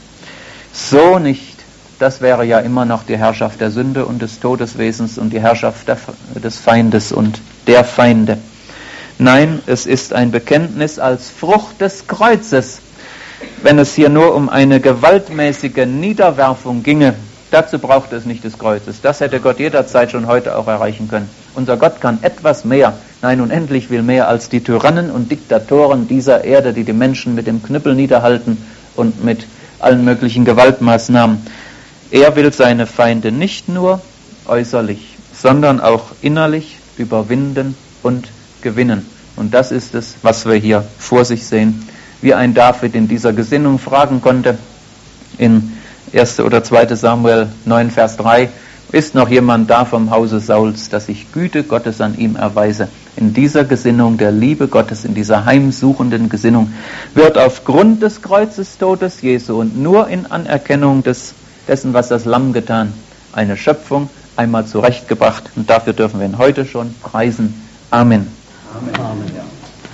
So nicht, das wäre ja immer noch die Herrschaft der Sünde und des Todeswesens und die Herrschaft der, des Feindes und der Feinde. Nein, es ist ein Bekenntnis als Frucht des Kreuzes. Wenn es hier nur um eine gewaltmäßige Niederwerfung ginge, dazu braucht es nicht des Kreuzes. Das hätte Gott jederzeit schon heute auch erreichen können. Unser Gott kann etwas mehr, nein, unendlich viel mehr als die Tyrannen und Diktatoren dieser Erde, die die Menschen mit dem Knüppel niederhalten und mit allen möglichen Gewaltmaßnahmen. Er will seine Feinde nicht nur äußerlich, sondern auch innerlich überwinden und gewinnen. Und das ist es, was wir hier vor sich sehen. Wie ein David in dieser Gesinnung fragen konnte, in erster oder zweiter Samuel neun, Vers drei, ist noch jemand da vom Hause Sauls, dass ich Güte Gottes an ihm erweise. In dieser Gesinnung der Liebe Gottes, in dieser heimsuchenden Gesinnung, wird aufgrund des Kreuzestodes Jesu und nur in Anerkennung des, dessen, was das Lamm getan, eine Schöpfung einmal zurechtgebracht. Und dafür dürfen wir ihn heute schon preisen. Amen. Amen. Amen, ja.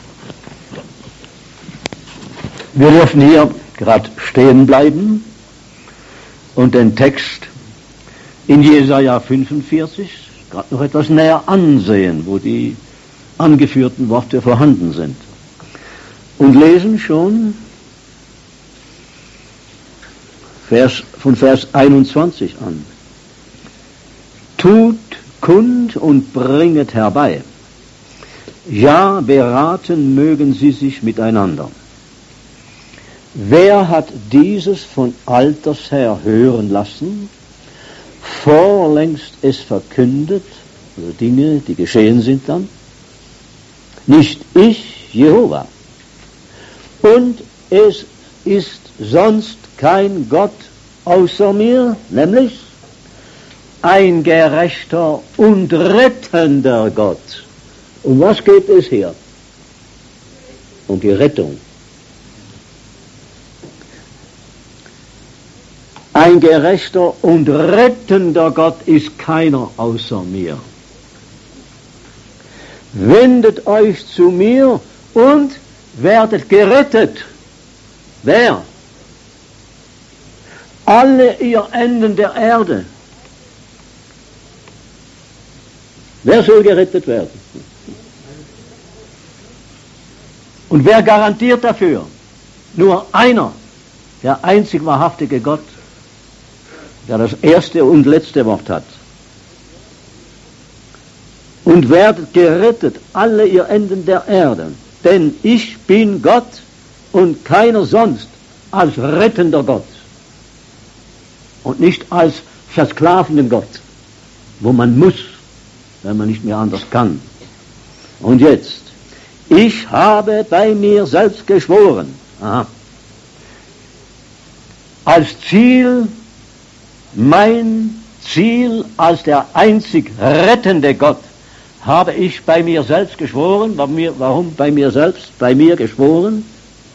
Wir dürfen hier gerade stehen bleiben und den Text in Jesaja fünfundvierzig gerade noch etwas näher ansehen, wo die angeführten Worte vorhanden sind. Und lesen schon Vers, von Vers einundzwanzig an. Tut kund und bringet herbei. Ja, beraten mögen sie sich miteinander. Wer hat dieses von alters her hören lassen, vorlängst es verkündet, also Dinge, die geschehen sind dann? Nicht ich, Jehova. Und es ist sonst kein Gott außer mir, nämlich ein gerechter und rettender Gott. Um was geht es hier? Um die Rettung. Ein gerechter und rettender Gott ist keiner außer mir. Wendet euch zu mir und werdet gerettet. Wer? Alle ihr Enden der Erde. Wer soll gerettet werden? Und wer garantiert dafür? Nur einer, der einzig wahrhaftige Gott, der das erste und letzte Wort hat. Und werdet gerettet, alle ihr Enden der Erde, denn ich bin Gott und keiner sonst als rettender Gott und nicht als versklavenden Gott, wo man muss, wenn man nicht mehr anders kann. Und jetzt, ich habe bei mir selbst geschworen, aha, als Ziel Mein Ziel als der einzig rettende Gott habe ich bei mir selbst geschworen. Warum bei mir selbst? Bei mir geschworen?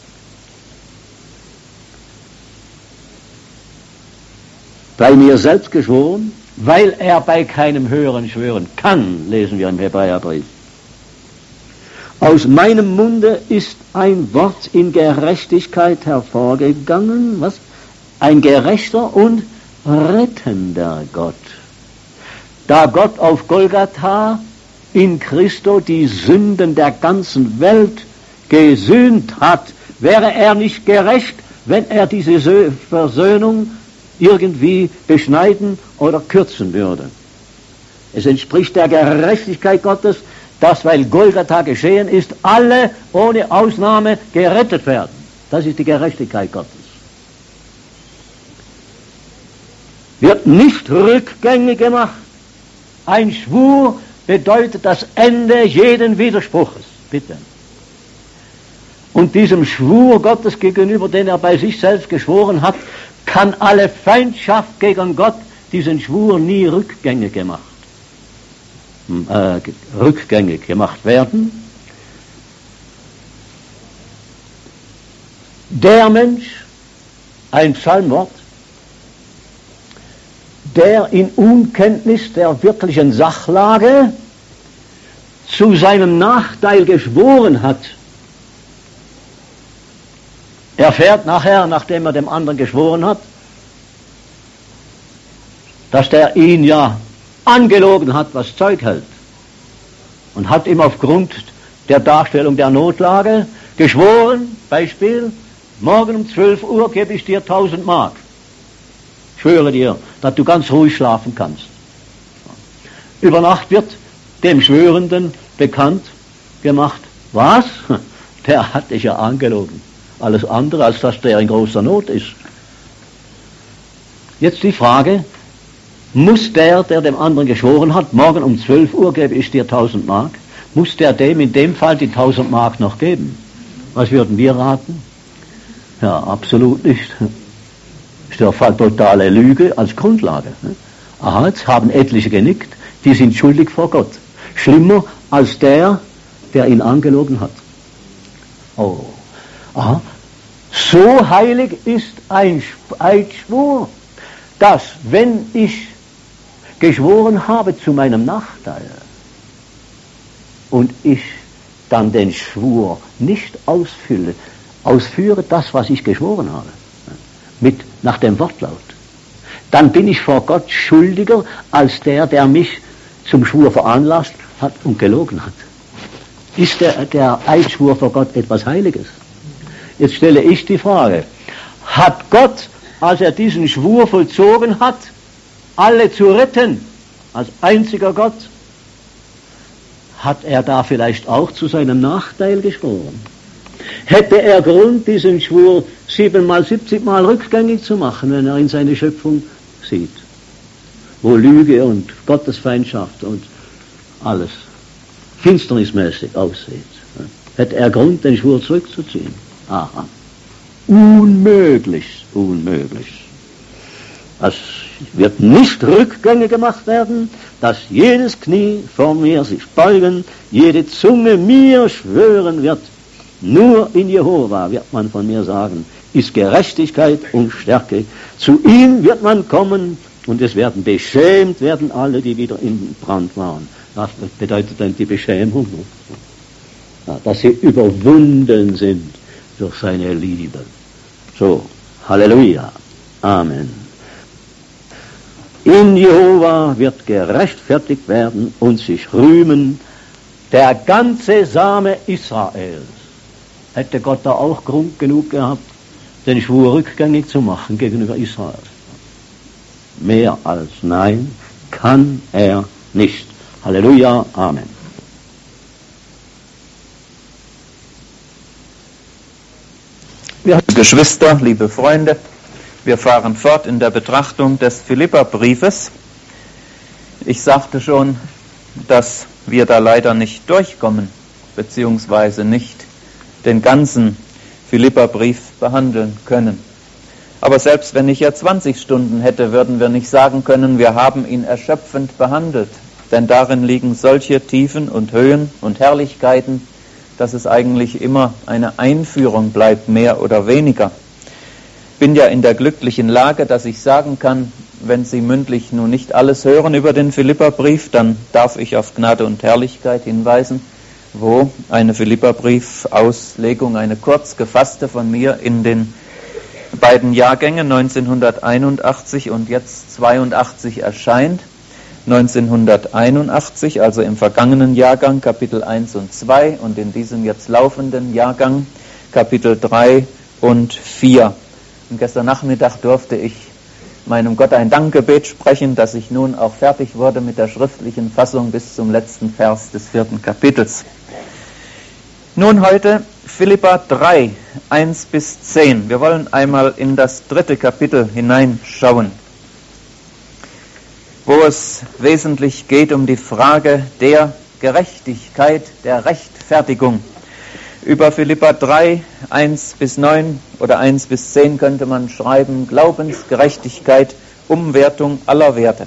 Bei mir selbst geschworen, weil er bei keinem Höheren schwören kann, lesen wir im Hebräerbrief. Aus meinem Munde ist ein Wort in Gerechtigkeit hervorgegangen, was? Ein gerechter und rettender Gott. Da Gott auf Golgatha in Christo die Sünden der ganzen Welt gesühnt hat, wäre er nicht gerecht, wenn er diese Versöhnung irgendwie beschneiden oder kürzen würde. Es entspricht der Gerechtigkeit Gottes, dass, weil Golgatha geschehen ist, alle ohne Ausnahme gerettet werden. Das ist die Gerechtigkeit Gottes. Wird nicht rückgängig gemacht. Ein Schwur bedeutet das Ende jeden Widerspruches. Bitte. Und diesem Schwur Gottes gegenüber, den er bei sich selbst geschworen hat, kann alle Feindschaft gegen Gott diesen Schwur nie rückgängig gemacht, äh, rückgängig gemacht werden. Der Mensch, ein Psalmwort, der in Unkenntnis der wirklichen Sachlage zu seinem Nachteil geschworen hat, erfährt nachher, nachdem er dem anderen geschworen hat, dass der ihn ja angelogen hat, was Zeug hält, und hat ihm aufgrund der Darstellung der Notlage geschworen, Beispiel, morgen um zwölf Uhr gebe ich dir tausend Mark. Ich schwöre dir, dass du ganz ruhig schlafen kannst. Über Nacht wird dem Schwörenden bekannt gemacht, was? Der hat dich ja angelogen. Alles andere, als dass der in großer Not ist. Jetzt die Frage, muss der, der dem anderen geschworen hat, morgen um zwölf Uhr gebe ich dir tausend Mark, muss der dem in dem Fall die tausend Mark noch geben? Was würden wir raten? Ja, absolut nicht. Ist der Fall totale Lüge als Grundlage. Aha, jetzt haben etliche genickt, die sind schuldig vor Gott. Schlimmer als der, der ihn angelogen hat. Oh. Aha. So heilig ist ein Eidschwur, dass, wenn ich geschworen habe zu meinem Nachteil und ich dann den Schwur nicht ausfülle, ausführe das, was ich geschworen habe, mit nach dem Wortlaut, dann bin ich vor Gott schuldiger als der, der mich zum Schwur veranlasst hat und gelogen hat. Ist der, der Eidschwur vor Gott etwas Heiliges? Jetzt stelle ich die Frage, hat Gott, als er diesen Schwur vollzogen hat, alle zu retten, als einziger Gott, hat er da vielleicht auch zu seinem Nachteil geschworen? Hätte er Grund, diesen Schwur siebenmal, siebzigmal rückgängig zu machen, wenn er in seine Schöpfung sieht, wo Lüge und Gottesfeindschaft und alles finsternismäßig aussieht? Hätte er Grund, den Schwur zurückzuziehen? Aha. Unmöglich, unmöglich. Es wird nicht rückgängig gemacht werden, dass jedes Knie vor mir sich beugen, jede Zunge mir schwören wird. Nur in Jehova, wird man von mir sagen, ist Gerechtigkeit und Stärke. Zu ihm wird man kommen und es werden beschämt werden alle, die wieder in Brand waren. Was bedeutet denn die Beschämung? Ja, dass sie überwunden sind durch seine Liebe. So, Halleluja, Amen. In Jehova wird gerechtfertigt werden und sich rühmen der ganze Same Israels. Hätte Gott da auch Grund genug gehabt, den Schwur rückgängig zu machen gegenüber Israel? Mehr als nein, kann er nicht. Halleluja, Amen. Ja, Geschwister, liebe Freunde, wir fahren fort in der Betrachtung des Philipperbriefes. Ich sagte schon, dass wir da leider nicht durchkommen, beziehungsweise nicht den ganzen Philipperbrief behandeln können. Aber selbst wenn ich ja zwanzig Stunden hätte, würden wir nicht sagen können, wir haben ihn erschöpfend behandelt. Denn darin liegen solche Tiefen und Höhen und Herrlichkeiten, dass es eigentlich immer eine Einführung bleibt, mehr oder weniger. Ich bin ja in der glücklichen Lage, dass ich sagen kann, wenn Sie mündlich nun nicht alles hören über den Philipperbrief, dann darf ich auf Gnade und Herrlichkeit hinweisen, wo eine Philipperbrief-Auslegung, eine kurz gefasste von mir in den beiden Jahrgängen neunzehnhunderteinundachtzig und jetzt zweiundachtzig erscheint. neunzehnhunderteinundachtzig, also im vergangenen Jahrgang, Kapitel eins und zwei, und in diesem jetzt laufenden Jahrgang, Kapitel drei und vier. Und gestern Nachmittag durfte ich meinem Gott ein Dankgebet sprechen, dass ich nun auch fertig wurde mit der schriftlichen Fassung bis zum letzten Vers des vierten Kapitels. Nun heute Philipper drei, eins bis zehn. Wir wollen einmal in das dritte Kapitel hineinschauen, wo es wesentlich geht um die Frage der Gerechtigkeit, der Rechtfertigung. Über Philipper drei, eins bis neun oder eins bis zehn könnte man schreiben: Glaubensgerechtigkeit, Umwertung aller Werte.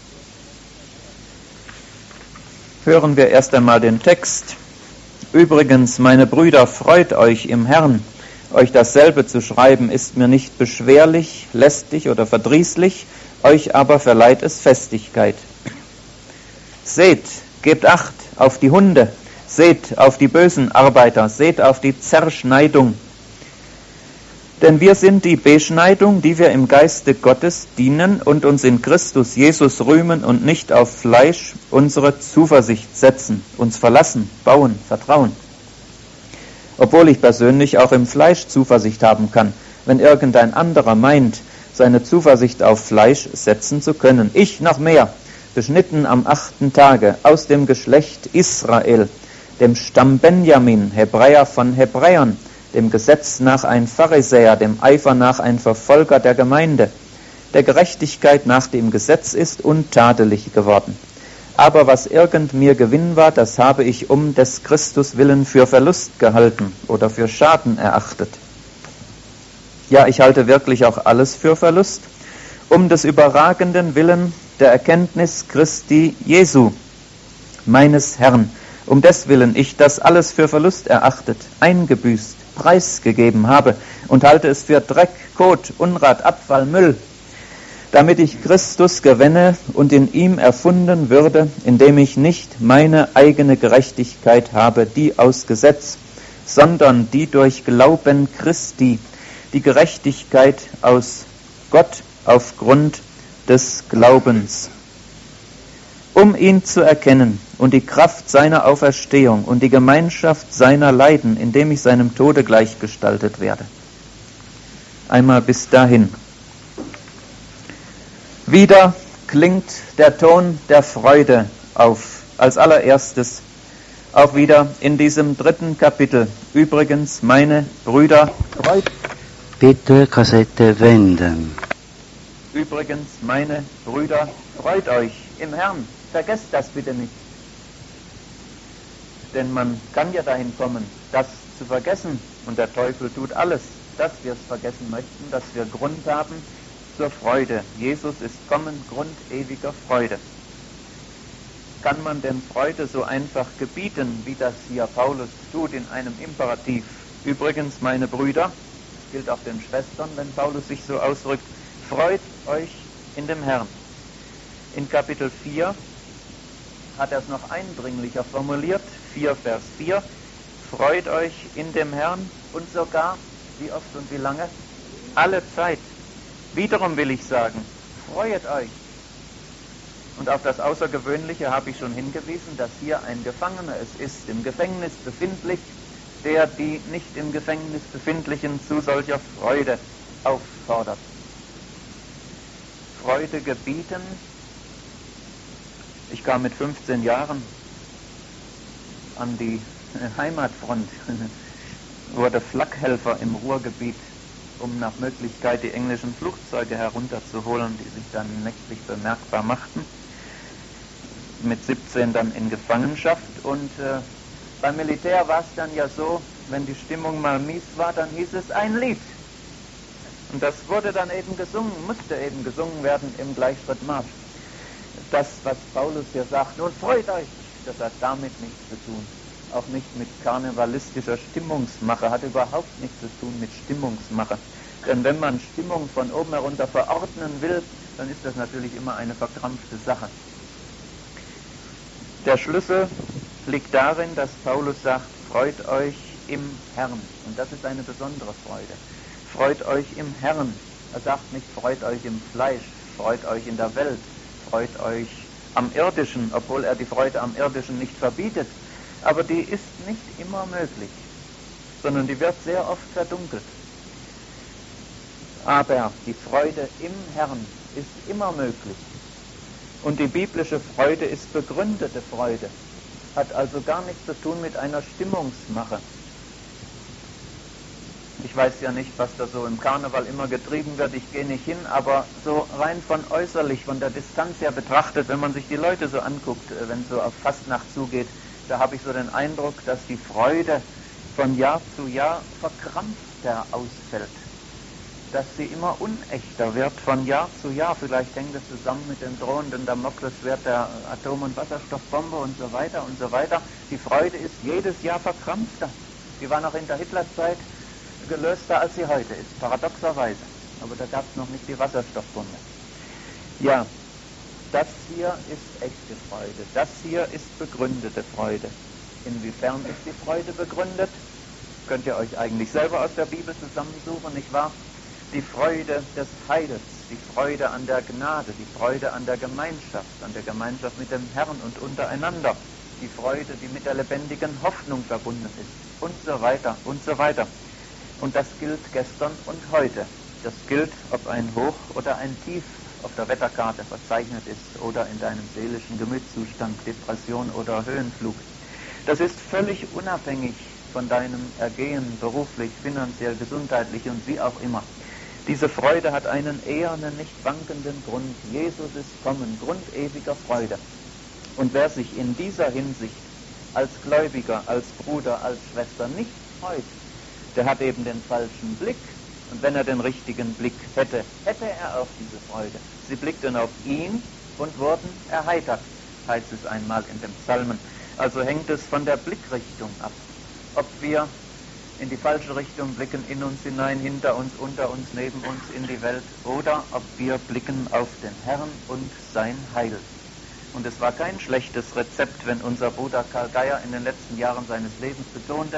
Hören wir erst einmal den Text. Übrigens, meine Brüder, freut euch im Herrn. Euch dasselbe zu schreiben ist mir nicht beschwerlich, lästig oder verdrießlich, euch aber verleiht es Festigkeit. Seht, gebt Acht auf die Hunde, seht auf die bösen Arbeiter, seht auf die Zerschneidung. Denn wir sind die Beschneidung, die wir im Geiste Gottes dienen und uns in Christus Jesus rühmen und nicht auf Fleisch unsere Zuversicht setzen, uns verlassen, bauen, vertrauen. Obwohl ich persönlich auch im Fleisch Zuversicht haben kann, wenn irgendein anderer meint, seine Zuversicht auf Fleisch setzen zu können. Ich noch mehr, beschnitten am achten Tage, aus dem Geschlecht Israel, dem Stamm Benjamin, Hebräer von Hebräern, dem Gesetz nach ein Pharisäer, dem Eifer nach ein Verfolger der Gemeinde, der Gerechtigkeit nach dem Gesetz ist untadelig geworden. Aber was irgend mir Gewinn war, das habe ich um des Christus willen für Verlust gehalten oder für Schaden erachtet. Ja, ich halte wirklich auch alles für Verlust, um des überragenden Willen der Erkenntnis Christi Jesu, meines Herrn, um deswillen ich das alles für Verlust erachtet, eingebüßt, preisgegeben habe und halte es für Dreck, Kot, Unrat, Abfall, Müll, damit ich Christus gewänne und in ihm erfunden würde, indem ich nicht meine eigene Gerechtigkeit habe, die aus Gesetz, sondern die durch Glauben Christi, die Gerechtigkeit aus Gott aufgrund des Glaubens, um ihn zu erkennen und die Kraft seiner Auferstehung und die Gemeinschaft seiner Leiden, indem ich seinem Tode gleichgestaltet werde. Einmal bis dahin. Wieder klingt der Ton der Freude auf, als allererstes, auch wieder in diesem dritten Kapitel. Übrigens, meine Brüder, freut Bitte Kassette wenden. Übrigens, meine Brüder, freut euch im Herrn. Vergesst das bitte nicht. Denn man kann ja dahin kommen, das zu vergessen. Und der Teufel tut alles, dass wir es vergessen möchten, dass wir Grund haben zur Freude. Jesus ist kommen, Grund ewiger Freude. Kann man denn Freude so einfach gebieten, wie das hier Paulus tut in einem Imperativ? Übrigens, meine Brüder, gilt auch den Schwestern, wenn Paulus sich so ausdrückt, freut euch in dem Herrn. In Kapitel vier hat er es noch eindringlicher formuliert, vier Vers vier, freut euch in dem Herrn und sogar, wie oft und wie lange? Alle Zeit. Wiederum will ich sagen, freuet euch. Und auf das Außergewöhnliche habe ich schon hingewiesen, dass hier ein Gefangener es ist, im Gefängnis befindlich, der die nicht im Gefängnis befindlichen zu solcher Freude auffordert. Freude gebieten. Ich kam mit fünfzehn Jahren an die Heimatfront, wurde Flakhelfer im Ruhrgebiet, um nach Möglichkeit die englischen Flugzeuge herunterzuholen, die sich dann nächtlich bemerkbar machten. Mit siebzehn dann in Gefangenschaft und äh, beim Militär war es dann ja so, wenn die Stimmung mal mies war, dann hieß es ein Lied. Und das wurde dann eben gesungen, musste eben gesungen werden im Gleichschrittmarsch. Das, was Paulus hier sagt, nun freut euch, das hat damit nichts zu tun. Auch nicht mit karnevalistischer Stimmungsmache, hat überhaupt nichts zu tun mit Stimmungsmache. Denn wenn man Stimmung von oben herunter verordnen will, dann ist das natürlich immer eine verkrampfte Sache. Der Schlüssel liegt darin, dass Paulus sagt, freut euch im Herrn. Und das ist eine besondere Freude. Freut euch im Herrn. Er sagt nicht, freut euch im Fleisch, freut euch in der Welt, freut euch am Irdischen, obwohl er die Freude am Irdischen nicht verbietet. Aber die ist nicht immer möglich, sondern die wird sehr oft verdunkelt. Aber die Freude im Herrn ist immer möglich. Und die biblische Freude ist begründete Freude, hat also gar nichts zu tun mit einer Stimmungsmache. Ich weiß ja nicht, was da so im Karneval immer getrieben wird, ich gehe nicht hin, aber so rein von äußerlich, von der Distanz her betrachtet, wenn man sich die Leute so anguckt, wenn es so auf Fastnacht zugeht, da habe ich so den Eindruck, dass die Freude von Jahr zu Jahr verkrampfter ausfällt, dass sie immer unechter wird von Jahr zu Jahr. Vielleicht hängt es zusammen mit dem drohenden Damoklesschwert der Atom- und Wasserstoffbombe und so weiter und so weiter. Die Freude ist jedes Jahr verkrampfter. Die war noch in der Hitlerzeit gelöster, als sie heute ist, paradoxerweise. Aber da gab es noch nicht die Wasserstoffbombe. Ja, das hier ist echte Freude. Das hier ist begründete Freude. Inwiefern ist die Freude begründet? Könnt ihr euch eigentlich selber aus der Bibel zusammensuchen, nicht wahr? Die Freude des Heils, die Freude an der Gnade, die Freude an der Gemeinschaft, an der Gemeinschaft mit dem Herrn und untereinander, die Freude, die mit der lebendigen Hoffnung verbunden ist und so weiter und so weiter. Und das gilt gestern und heute. Das gilt, ob ein Hoch oder ein Tief auf der Wetterkarte verzeichnet ist oder in deinem seelischen Gemütszustand, Depression oder Höhenflug. Das ist völlig unabhängig von deinem Ergehen, beruflich, finanziell, gesundheitlich und wie auch immer. Diese Freude hat einen ehernen, nicht wankenden Grund. Jesus ist kommen, Grund ewiger Freude. Und wer sich in dieser Hinsicht als Gläubiger, als Bruder, als Schwester nicht freut, der hat eben den falschen Blick. Und wenn er den richtigen Blick hätte, hätte er auch diese Freude. Sie blickten auf ihn und wurden erheitert, heißt es einmal in dem Psalmen. Also hängt es von der Blickrichtung ab, ob wir in die falsche Richtung blicken, in uns hinein, hinter uns, unter uns, neben uns, in die Welt, oder ob wir blicken auf den Herrn und sein Heil. Und es war kein schlechtes Rezept, wenn unser Bruder Karl Geier in den letzten Jahren seines Lebens betonte,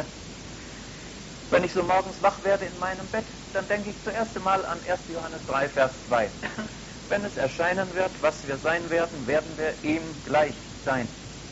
wenn ich so morgens wach werde in meinem Bett, dann denke ich zuerst einmal an erster Johannes drei, Vers zwei. Wenn es erscheinen wird, was wir sein werden, werden wir ihm gleich sein.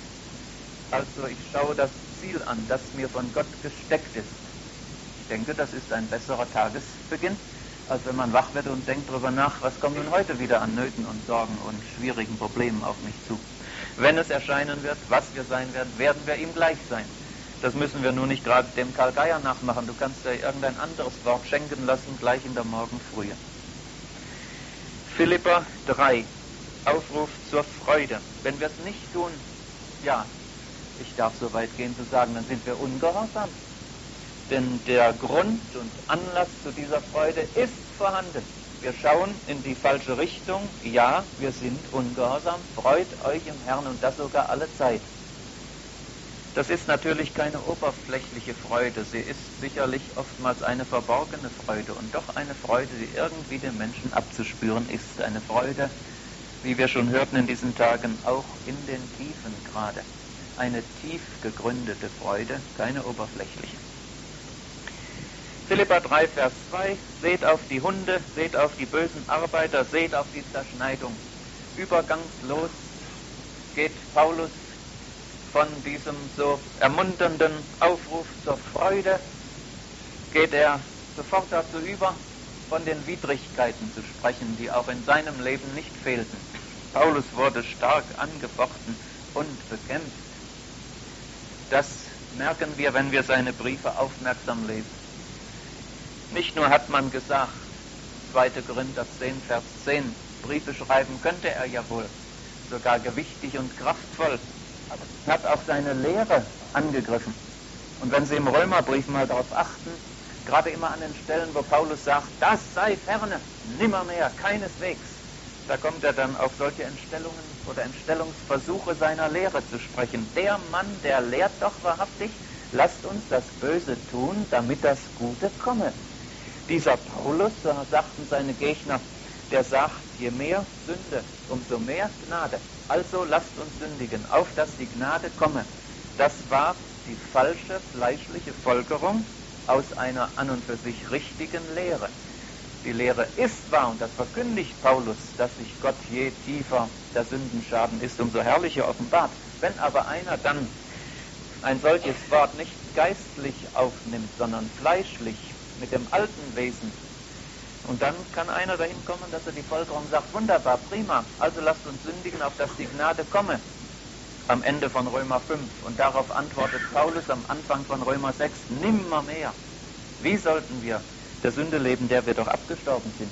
Also ich schaue das Ziel an, das mir von Gott gesteckt ist. Ich denke, das ist ein besserer Tagesbeginn, als wenn man wach wird und denkt darüber nach, was kommt nun heute wieder an Nöten und Sorgen und schwierigen Problemen auf mich zu. Wenn es erscheinen wird, was wir sein werden, werden wir ihm gleich sein. Das müssen wir nur nicht gerade dem Karl Geier nachmachen. Du kannst dir irgendein anderes Wort schenken lassen, gleich in der Morgenfrühe. Philipper drei, Aufruf zur Freude. Wenn wir es nicht tun, ja, ich darf so weit gehen zu sagen, dann sind wir ungehorsam. Denn der Grund und Anlass zu dieser Freude ist vorhanden. Wir schauen in die falsche Richtung, ja, wir sind ungehorsam. Freut euch im Herrn und das sogar alle Zeit. Das ist natürlich keine oberflächliche Freude, sie ist sicherlich oftmals eine verborgene Freude und doch eine Freude, die irgendwie dem Menschen abzuspüren ist. Eine Freude, wie wir schon hörten in diesen Tagen, auch in den Tiefen gerade. Eine tief gegründete Freude, keine oberflächliche. Philipper drei, Vers zwei, seht auf die Hunde, seht auf die bösen Arbeiter, seht auf die Zerschneidung. Übergangslos geht Paulus von diesem so ermunternden Aufruf zur Freude, geht er sofort dazu über, von den Widrigkeiten zu sprechen, die auch in seinem Leben nicht fehlten. Paulus wurde stark angefochten und bekämpft. Das merken wir, wenn wir seine Briefe aufmerksam lesen. Nicht nur hat man gesagt, zweiter Korinther zehn, Vers zehn, Briefe schreiben könnte er ja wohl, sogar gewichtig und kraftvoll, aber er hat auch seine Lehre angegriffen. Und wenn Sie im Römerbrief mal darauf achten, Gerade immer an den Stellen, wo Paulus sagt, das sei ferne, nimmermehr, keineswegs. Da kommt er dann auf solche Entstellungen oder Entstellungsversuche seiner Lehre zu sprechen. Der Mann, der lehrt doch wahrhaftig, lasst uns das Böse tun, damit das Gute komme. Dieser Paulus, so sagten seine Gegner, der sagt, je mehr Sünde, umso mehr Gnade. Also lasst uns sündigen, auf dass die Gnade komme. Das war die falsche, fleischliche Folgerung aus einer an und für sich richtigen Lehre. Die Lehre ist wahr, und das verkündigt Paulus, dass sich Gott je tiefer der Sündenschaden ist, umso herrlicher offenbart. Wenn aber einer dann ein solches Wort nicht geistlich aufnimmt, sondern fleischlich, mit dem alten Wesen, und dann kann einer dahin kommen, dass er die Folgerung sagt, wunderbar, prima, also lasst uns sündigen, auf dass die Gnade komme, am Ende von Römer fünf. Und darauf antwortet Paulus am Anfang von Römer sechs, nimmermehr. Wie sollten wir der Sünde leben, der wir doch abgestorben sind?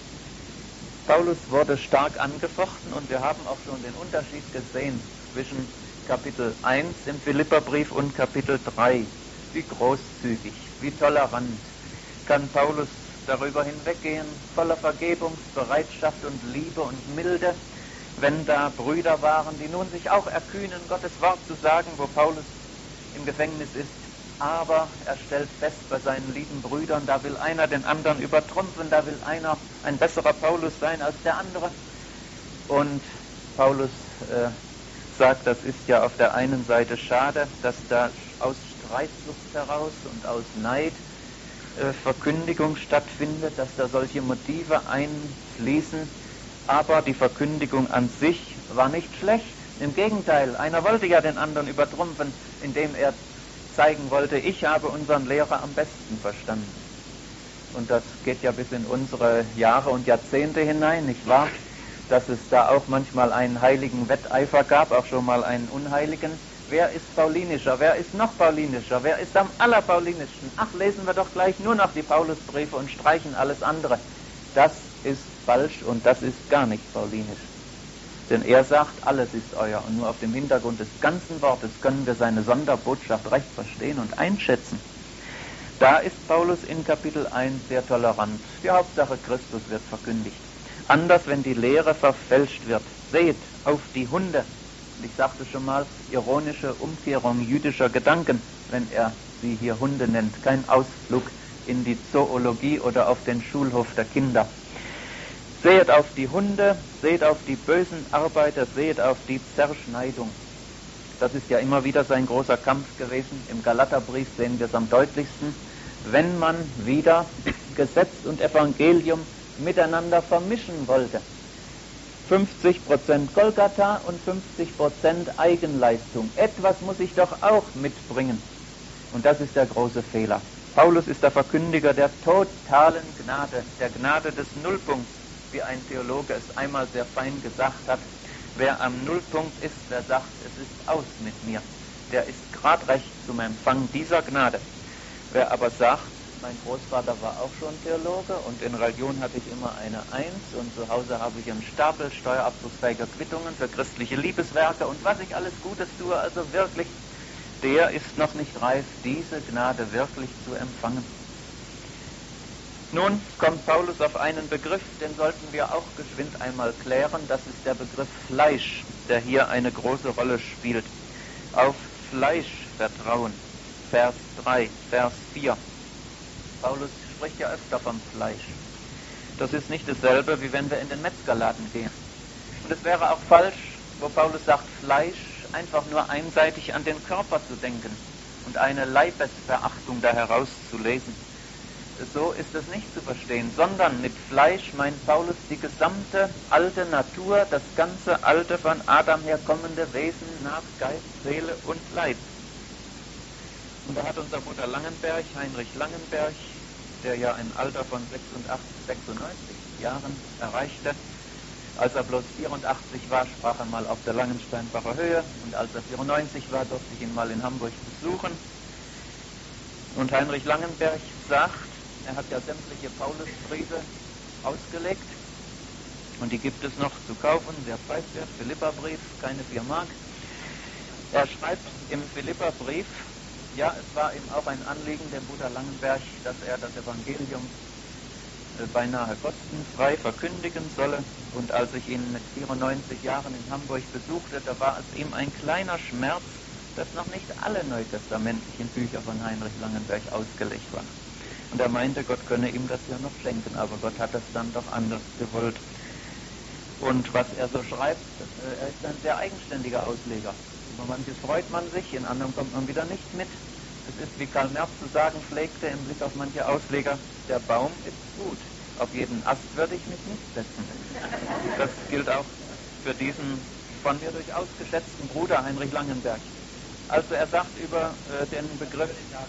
Paulus wurde stark angefochten, und wir haben auch schon den Unterschied gesehen zwischen Kapitel eins im Philipperbrief und Kapitel drei. Wie großzügig, wie tolerant kann Paulus darüber hinweggehen, voller Vergebungsbereitschaft und Liebe und Milde, wenn da Brüder waren, die nun sich auch erkühnen, Gottes Wort zu sagen, wo Paulus im Gefängnis ist. Aber er stellt fest bei seinen lieben Brüdern, da will einer den anderen übertrumpfen, da will einer ein besserer Paulus sein als der andere. Und Paulus äh, sagt, das ist ja auf der einen Seite schade, dass da aus Streitsucht heraus und aus Neid äh, Verkündigung stattfindet, dass da solche Motive einfließen. Aber die Verkündigung an sich war nicht schlecht. Im Gegenteil, einer wollte ja den anderen übertrumpfen, indem er zeigen wollte, ich habe unseren Lehrer am besten verstanden. Und das geht ja bis in unsere Jahre und Jahrzehnte hinein, nicht wahr? Dass es da auch manchmal einen heiligen Wetteifer gab, auch schon mal einen unheiligen. Wer ist paulinischer? Wer ist noch paulinischer? Wer ist am allerpaulinischsten? Ach, lesen wir doch gleich nur noch die Paulusbriefe und streichen alles andere. Das ist falsch und das ist gar nicht paulinisch. Denn er sagt, alles ist euer, und nur auf dem Hintergrund des ganzen Wortes können wir seine Sonderbotschaft recht verstehen und einschätzen. Da ist Paulus in Kapitel eins sehr tolerant. Die Hauptsache Christus wird verkündigt. Anders, wenn die Lehre verfälscht wird. Seht auf die Hunde. Ich sagte schon mal, ironische Umkehrung jüdischer Gedanken, wenn er sie hier Hunde nennt. Kein Ausflug in die Zoologie oder auf den Schulhof der Kinder. Seht auf die Hunde, seht auf die bösen Arbeiter, seht auf die Zerschneidung. Das ist ja immer wieder sein großer Kampf gewesen. Im Galaterbrief sehen wir es am deutlichsten. Wenn man wieder Gesetz und Evangelium miteinander vermischen wollte. fünfzig Prozent Golgatha und fünfzig Prozent Eigenleistung. Etwas muss ich doch auch mitbringen. Und das ist der große Fehler. Paulus ist der Verkündiger der totalen Gnade, der Gnade des Nullpunkts, wie ein Theologe es einmal sehr fein gesagt hat. Wer am Nullpunkt ist, der sagt, es ist aus mit mir, der ist gerade recht zum Empfang dieser Gnade. Wer aber sagt, mein Großvater war auch schon Theologe und in Religion hatte ich immer eine Eins und zu Hause habe ich einen Stapel steuerabzugsfähiger Quittungen für christliche Liebeswerke und was ich alles Gutes tue, also wirklich, der ist noch nicht reif, diese Gnade wirklich zu empfangen. Nun kommt Paulus auf einen Begriff, den sollten wir auch geschwind einmal klären. Das ist der Begriff Fleisch, der hier eine große Rolle spielt. Auf Fleisch vertrauen. Vers drei, Vers vier. Paulus spricht ja öfter vom Fleisch. Das ist nicht dasselbe, wie wenn wir in den Metzgerladen gehen. Und es wäre auch falsch, wo Paulus sagt, Fleisch, einfach nur einseitig an den Körper zu denken und eine Leibesverachtung da herauszulesen. So ist es nicht zu verstehen, sondern mit Fleisch meint Paulus die gesamte alte Natur, das ganze alte von Adam herkommende Wesen nach Geist, Seele und Leib. Und da hat unser Bruder Langenberg, Heinrich Langenberg, der ja ein Alter von sechsundachtzig, sechsundneunzig Jahren erreichte, als er bloß vierundachtzig war, sprach er mal auf der Langensteinbacher Höhe, und als er vierundneunzig war, durfte ich ihn mal in Hamburg besuchen. Und Heinrich Langenberg sagt, er hat ja sämtliche Paulusbriefe ausgelegt und die gibt es noch zu kaufen, sehr preiswert, Philipperbrief, keine vier Mark. Er schreibt im Philipperbrief, Ja, es war ihm auch ein Anliegen, dem Bruder Langenberg, dass er das Evangelium äh, beinahe kostenfrei verkündigen solle. Und als ich ihn mit vierundneunzig Jahren in Hamburg besuchte, da war es ihm ein kleiner Schmerz, dass noch nicht alle neutestamentlichen Bücher von Heinrich Langenberg ausgelegt waren. Und er meinte, Gott könne ihm das ja noch schenken, aber Gott hat es dann doch anders gewollt. Und was er so schreibt, äh, er ist ein sehr eigenständiger Ausleger. Über manches freut man sich, in anderem kommt man wieder nicht mit. Es ist, wie Karl Merz zu sagen pflegte, im Blick auf manche Ausleger, der Baum ist gut, auf jeden Ast würde ich mich nicht setzen. Das gilt auch für diesen von mir durchaus geschätzten Bruder Heinrich Langenberg. Also er sagt über äh, den Begriff...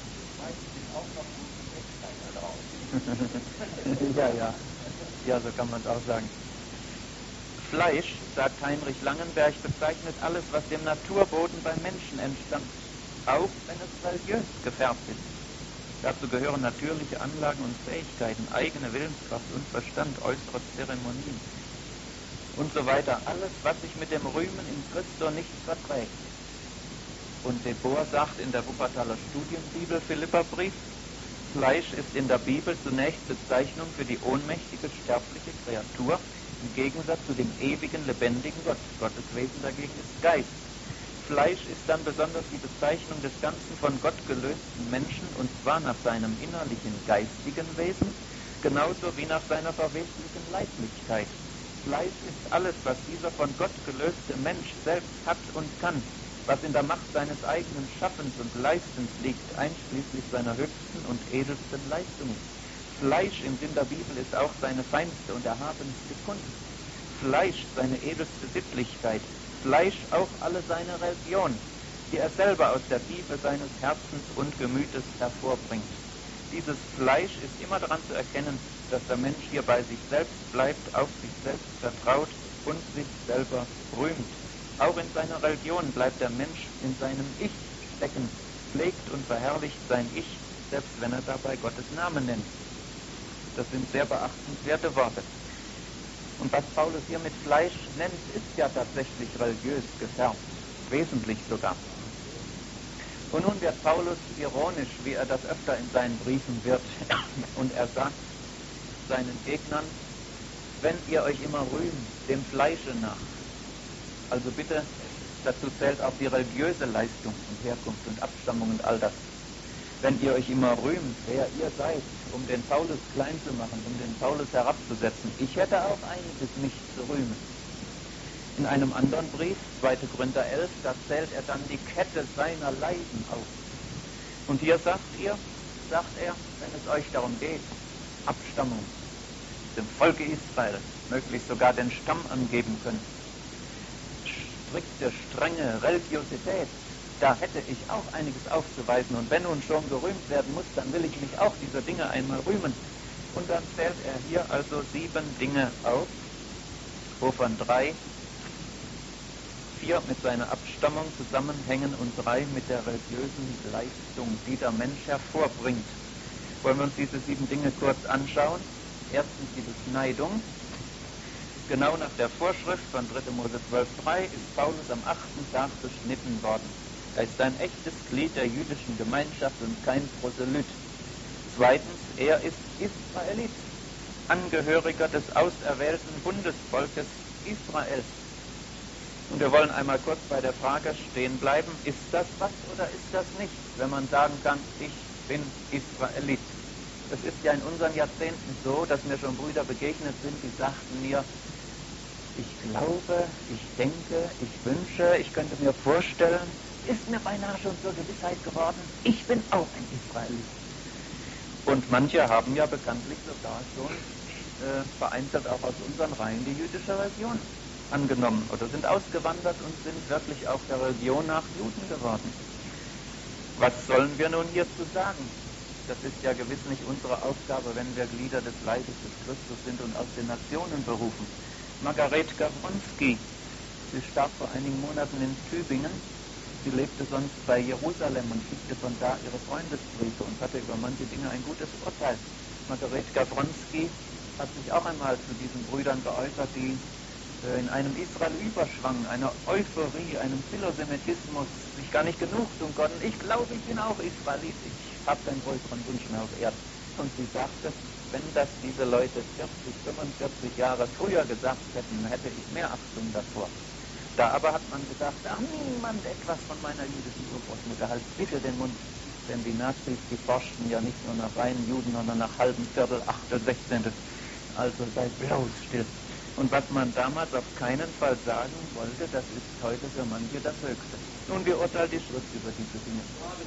ja, ja, ja, so kann man es auch sagen. Fleisch, sagt Heinrich Langenberg, bezeichnet alles, was dem Naturboden beim Menschen entstammt, auch wenn es religiös gefärbt ist. Dazu gehören natürliche Anlagen und Fähigkeiten, eigene Willenskraft und Verstand, äußere Zeremonien und so weiter. Alles, was sich mit dem Rühmen in Christo nicht verträgt. Und de Boer sagt in der Wuppertaler Studienbibel, Philipperbrief, Fleisch ist in der Bibel zunächst Bezeichnung für die ohnmächtige, sterbliche Kreatur, im Gegensatz zu dem ewigen, lebendigen Gott. Gottes Wesen dagegen ist Geist. Fleisch ist dann besonders die Bezeichnung des ganzen von Gott gelösten Menschen, und zwar nach seinem innerlichen, geistigen Wesen, genauso wie nach seiner verweslichen Leiblichkeit. Fleisch ist alles, was dieser von Gott gelöste Mensch selbst hat und kann, was in der Macht seines eigenen Schaffens und Leistens liegt, einschließlich seiner höchsten und edelsten Leistungen. Fleisch im Sinn der Bibel ist auch seine feinste und erhabenste Kunst. Fleisch seine edelste Sittlichkeit. Fleisch auch alle seine Religion, die er selber aus der Tiefe seines Herzens und Gemütes hervorbringt. Dieses Fleisch ist immer daran zu erkennen, dass der Mensch hier bei sich selbst bleibt, auf sich selbst vertraut und sich selber rühmt. Auch in seiner Religion bleibt der Mensch in seinem Ich stecken, pflegt und verherrlicht sein Ich, selbst wenn er dabei Gottes Namen nennt. Das sind sehr beachtenswerte Worte. Und was Paulus hier mit Fleisch nennt, ist ja tatsächlich religiös gefärbt, wesentlich sogar. Und nun wird Paulus ironisch, wie er das öfter in seinen Briefen wird, und er sagt seinen Gegnern, wenn ihr euch immer rühmt, dem Fleische nach, also bitte, dazu zählt auch die religiöse Leistung und Herkunft und Abstammung und all das. Wenn ihr euch immer rühmt, wer ihr seid, um den Paulus klein zu machen, um den Paulus herabzusetzen, ich hätte auch einiges, mich zu rühmen. In einem anderen Brief, zweiter Korinther elf, da zählt er dann die Kette seiner Leiden auf. Und hier sagt ihr, sagt er, wenn es euch darum geht, Abstammung, dem Volke Israel, möglichst sogar den Stamm angeben können, strikte, strenge Religiosität, da hätte ich auch einiges aufzuweisen. Und wenn nun schon gerühmt werden muss, dann will ich mich auch dieser Dinge einmal rühmen. Und dann zählt er hier also sieben Dinge auf, wovon drei, vier mit seiner Abstammung zusammenhängen und drei mit der religiösen Leistung, die der Mensch hervorbringt. Wollen wir uns diese sieben Dinge kurz anschauen? Erstens die Beschneidung. Genau nach der Vorschrift von dritter Mose zwölf drei ist Paulus am achten Tag beschnitten worden. Er ist ein echtes Glied der jüdischen Gemeinschaft und kein Proselyt. Zweitens, er ist Israelit, Angehöriger des auserwählten Bundesvolkes Israels. Und wir wollen einmal kurz bei der Frage stehen bleiben, ist das was oder ist das nicht, wenn man sagen kann, ich bin Israelit. Es ist ja in unseren Jahrzehnten so, dass mir schon Brüder begegnet sind, die sagten mir, ich glaube, ich denke, ich wünsche, ich könnte mir vorstellen, ist mir beinahe schon zur Gewissheit geworden, ich bin auch ein Israelit. Und manche haben ja bekanntlich sogar schon äh, vereinzelt auch aus unseren Reihen die jüdische Religion angenommen oder sind ausgewandert und sind wirklich auch der Religion nach Juden geworden. Was sollen wir nun hierzu sagen? Das ist ja gewiss nicht unsere Aufgabe, wenn wir Glieder des Leibes des Christus sind und aus den Nationen berufen. Margaret Gawronski, sie starb vor einigen Monaten in Tübingen. Sie lebte sonst bei Jerusalem und schickte von da ihre Freundesbriefe und hatte über manche Dinge ein gutes Urteil. Margaret Gawronski hat sich auch einmal zu diesen Brüdern geäußert, die äh, in einem Israel-Überschwang, einer Euphorie, einem Philosemitismus, sich gar nicht genug tun konnten. Ich glaube, ich bin auch Israelit, ich habe keinen größeren Wunsch mehr auf Erden. Und sie sagte, wenn das diese Leute vierzig, fünfundvierzig Jahre früher gesagt hätten, hätte ich mehr Achtung davor. Da aber hat man gesagt, ach, niemand etwas von meiner jüdischen Urgroßmutter, halt bitte den Mund. Denn die Nazis, die forschten ja nicht nur nach reinen Juden, sondern nach halben Viertel, Achtel, Sechzehntel. Also sei bloß still. Und was man damals auf keinen Fall sagen wollte, das ist heute für manche das Höchste. Nun beurteilt die Schrift über diese Dinge.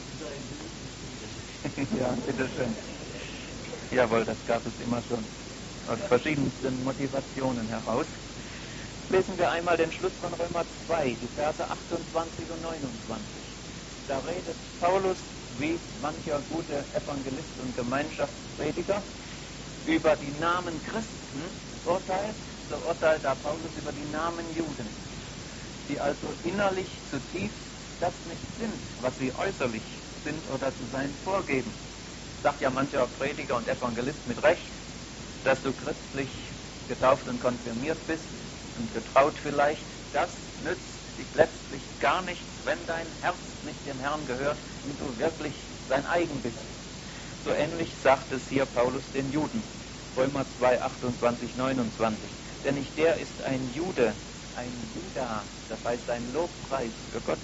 Ja, bitteschön. Jawohl, das gab es immer schon. Aus verschiedensten Motivationen heraus. Lesen wir einmal den Schluss von Römer zwei, die Verse achtundzwanzig und neunundzwanzig. Da redet Paulus, wie mancher gute Evangelist und Gemeinschaftsprediger, über die Namen Christen urteilt, so urteilt da Paulus über die Namen Juden, die also innerlich zutiefst das nicht sind, was sie äußerlich sind oder zu sein vorgeben. Sagt ja mancher Prediger und Evangelist mit Recht, dass du christlich getauft und konfirmiert bist und getraut vielleicht, das nützt dich letztlich gar nichts, wenn dein Herz nicht dem Herrn gehört und du wirklich sein eigen bist. So ähnlich sagt es hier Paulus den Juden. Römer zwei, achtundzwanzig, neunundzwanzig. Denn nicht der ist ein Jude, ein Juda, das heißt ein Lobpreis für Gott.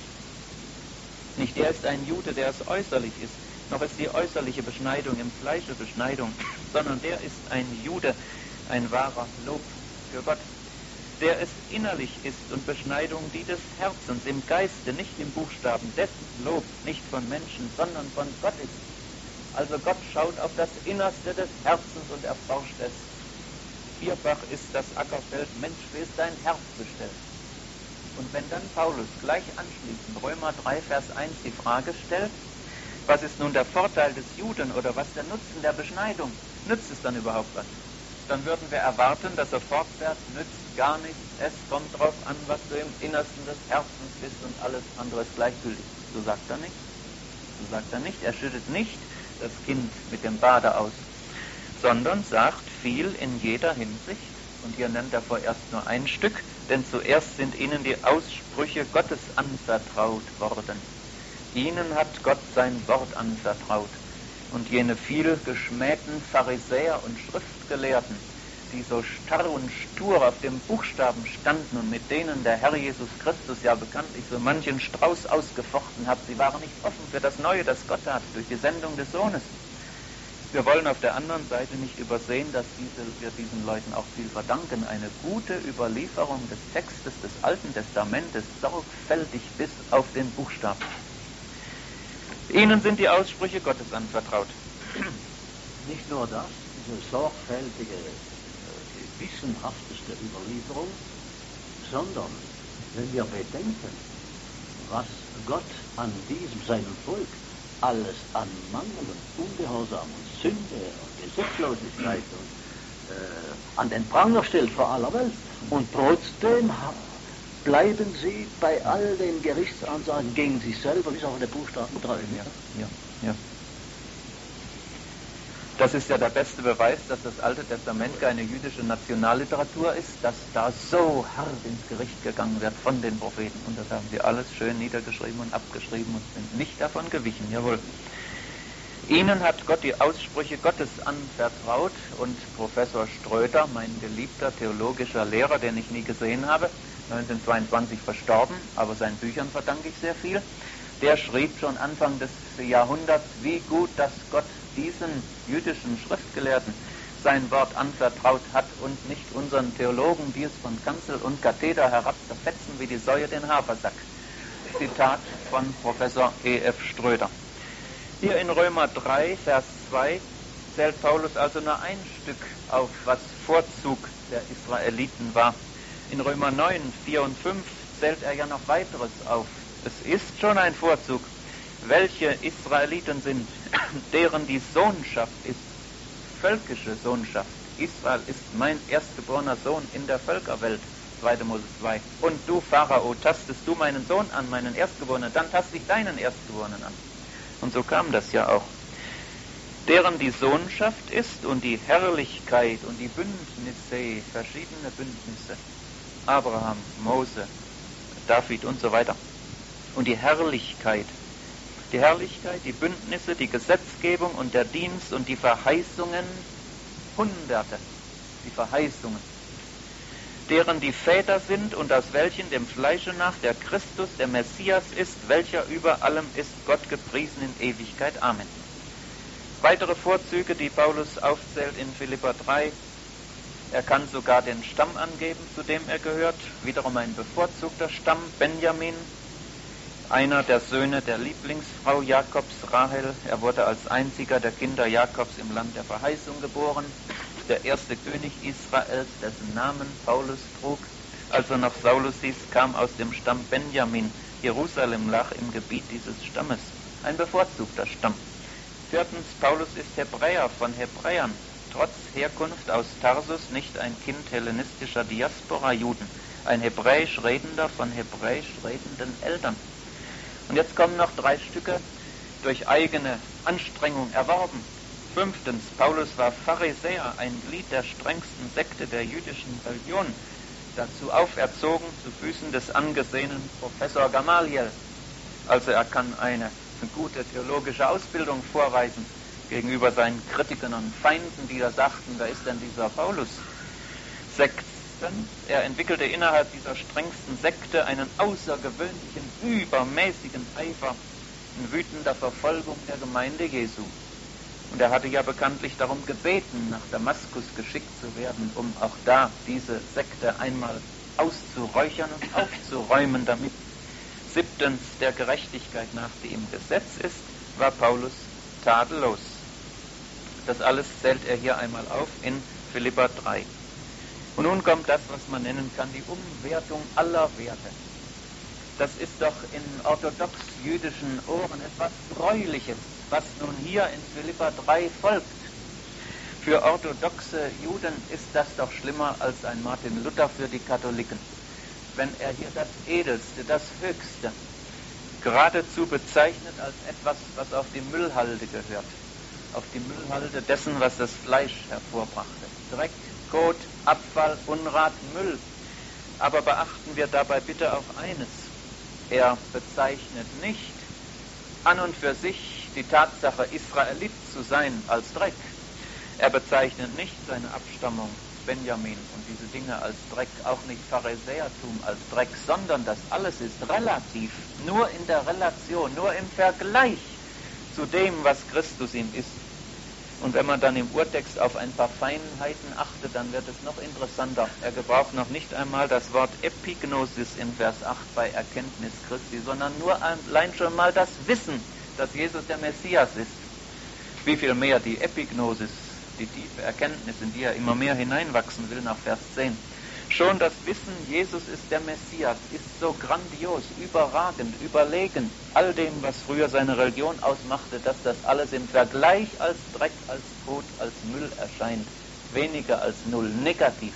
Nicht der ist ein Jude, der es äußerlich ist, noch ist die äußerliche Beschneidung im Fleische Beschneidung, sondern der ist ein Jude, ein wahrer Lob für Gott. Der es innerlich ist und Beschneidung die des Herzens, im Geiste, nicht im Buchstaben, dessen Lob nicht von Menschen, sondern von Gott ist. Also Gott schaut auf das Innerste des Herzens und erforscht es. Vierfach ist das Ackerfeld, Mensch, wie ist dein Herz bestellt? Und wenn dann Paulus gleich anschließend Römer drei, Vers eins die Frage stellt, was ist nun der Vorteil des Juden oder was der Nutzen der Beschneidung? Nützt es dann überhaupt was? Dann würden wir erwarten, dass er fortfährt, nützt gar nichts, es kommt drauf an, was du im Innersten des Herzens bist und alles andere ist gleichgültig. So sagt er nicht. So sagt er nicht. Er schüttet nicht das Kind mit dem Bade aus, sondern sagt viel in jeder Hinsicht. Und hier nennt er vorerst nur ein Stück, denn zuerst sind ihnen die Aussprüche Gottes anvertraut worden. Ihnen hat Gott sein Wort anvertraut. Und jene viel geschmähten Pharisäer und Schriftgelehrten, die so starr und stur auf dem Buchstaben standen und mit denen der Herr Jesus Christus ja bekanntlich so manchen Strauß ausgefochten hat, sie waren nicht offen für das Neue, das Gott tat, durch die Sendung des Sohnes. Wir wollen auf der anderen Seite nicht übersehen, dass diese, wir diesen Leuten auch viel verdanken. Eine gute Überlieferung des Textes des Alten Testamentes, sorgfältig bis auf den Buchstaben. Ihnen sind die Aussprüche Gottes anvertraut. Nicht nur das, diese sorgfältige, die wissenhafteste Überlieferung, sondern wenn wir bedenken, was Gott an diesem, seinem Volk, alles an Mangel und Ungehorsam und Sünde und Gesetzlosigkeit und, äh, an den Pranger stellt vor aller Welt. Und trotzdem bleiben sie bei all den Gerichtsansagen gegen sich selber bis auf den Buchstaben treu. Ja, ja, ja. Das ist ja der beste Beweis, dass das Alte Testament keine jüdische Nationalliteratur ist, dass da so hart ins Gericht gegangen wird von den Propheten. Und das haben sie alles schön niedergeschrieben und abgeschrieben und sind nicht davon gewichen. Jawohl. Ihnen hat Gott die Aussprüche Gottes anvertraut und Professor Ströder, mein geliebter theologischer Lehrer, den ich nie gesehen habe, neunzehnhundertzweiundzwanzig verstorben, aber seinen Büchern verdanke ich sehr viel, der schrieb schon Anfang des Jahrhunderts, wie gut, dass Gott diesen jüdischen Schriftgelehrten sein Wort anvertraut hat und nicht unseren Theologen, die es von Kanzel und Katheder herab zerfetzen wie die Säue den Hafersack. Zitat von Professor E F Ströder. Hier in Römer drei, Vers zwei zählt Paulus also nur ein Stück auf, was Vorzug der Israeliten war. In Römer neun, vier und fünf zählt er ja noch weiteres auf. Es ist schon ein Vorzug, welche Israeliten sind, deren die Sohnschaft ist, völkische Sohnschaft. Israel ist mein erstgeborener Sohn in der Völkerwelt, zweiter Mose zwei. Und du, Pharao, tastest du meinen Sohn an, meinen Erstgeborenen, dann taste ich deinen Erstgeborenen an. Und so kam das ja auch. Deren die Sohnschaft ist und die Herrlichkeit und die Bündnisse, verschiedene Bündnisse. Abraham, Mose, David und so weiter. Und die Herrlichkeit, die Herrlichkeit, die Bündnisse, die Gesetzgebung und der Dienst und die Verheißungen, Hunderte, die Verheißungen, deren die Väter sind und aus welchen dem Fleische nach der Christus, der Messias ist, welcher über allem ist, Gott gepriesen in Ewigkeit. Amen. Weitere Vorzüge, die Paulus aufzählt in Philipper drei. Er kann sogar den Stamm angeben, zu dem er gehört. Wiederum ein bevorzugter Stamm, Benjamin, einer der Söhne der Lieblingsfrau Jakobs, Rahel. Er wurde als einziger der Kinder Jakobs im Land der Verheißung geboren. Der erste König Israels, dessen Namen Paulus trug, als er noch Saulus hieß, kam aus dem Stamm Benjamin. Jerusalem lag im Gebiet dieses Stammes. Ein bevorzugter Stamm. Viertens, Paulus ist Hebräer von Hebräern. Trotz Herkunft aus Tarsus nicht ein Kind hellenistischer Diaspora-Juden, ein hebräisch Redender von hebräisch redenden Eltern. Und jetzt kommen noch drei Stücke, durch eigene Anstrengung erworben. Fünftens, Paulus war Pharisäer, ein Glied der strengsten Sekte der jüdischen Religion, dazu auferzogen zu Füßen des angesehenen Professor Gamaliel. Also er kann eine gute theologische Ausbildung vorweisen gegenüber seinen Kritikern und Feinden, die da sagten, wer ist denn dieser Paulus? Sechstens, er entwickelte innerhalb dieser strengsten Sekte einen außergewöhnlichen, übermäßigen Eifer in wütender Verfolgung der Gemeinde Jesu. Und er hatte ja bekanntlich darum gebeten, nach Damaskus geschickt zu werden, um auch da diese Sekte einmal auszuräuchern und aufzuräumen damit. Siebtens, der Gerechtigkeit nach, die im Gesetz ist, war Paulus tadellos. Das alles zählt er hier einmal auf in Philipper drei. Und nun kommt das, was man nennen kann, die Umwertung aller Werte. Das ist doch in orthodox-jüdischen Ohren etwas Gräuliches, was nun hier in Philipper drei folgt. Für orthodoxe Juden ist das doch schlimmer als ein Martin Luther für die Katholiken. Wenn er hier das Edelste, das Höchste geradezu bezeichnet als etwas, was auf die Müllhalde gehört, auf die Müllhalde dessen, was das Fleisch hervorbrachte. Dreck, Kot, Abfall, Unrat, Müll. Aber beachten wir dabei bitte auch eines. Er bezeichnet nicht an und für sich die Tatsache, Israelit zu sein, als Dreck. Er bezeichnet nicht seine Abstammung, Benjamin, und diese Dinge als Dreck, auch nicht Pharisäertum als Dreck, sondern das alles ist relativ, nur in der Relation, nur im Vergleich zu dem, was Christus ihm ist. Und wenn man dann im Urtext auf ein paar Feinheiten achtet, dann wird es noch interessanter. Er gebraucht noch nicht einmal das Wort Epignosis in Vers acht bei Erkenntnis Christi, sondern nur allein schon mal das Wissen, dass Jesus der Messias ist. Wie viel mehr die Epignosis, die tiefe Erkenntnis, in die er immer mehr hineinwachsen will, nach Vers zehn. Schon das Wissen, Jesus ist der Messias, ist so grandios, überragend, überlegen, all dem, was früher seine Religion ausmachte, dass das alles im Vergleich als Dreck, als Kot, als Müll erscheint, weniger als Null, negativ.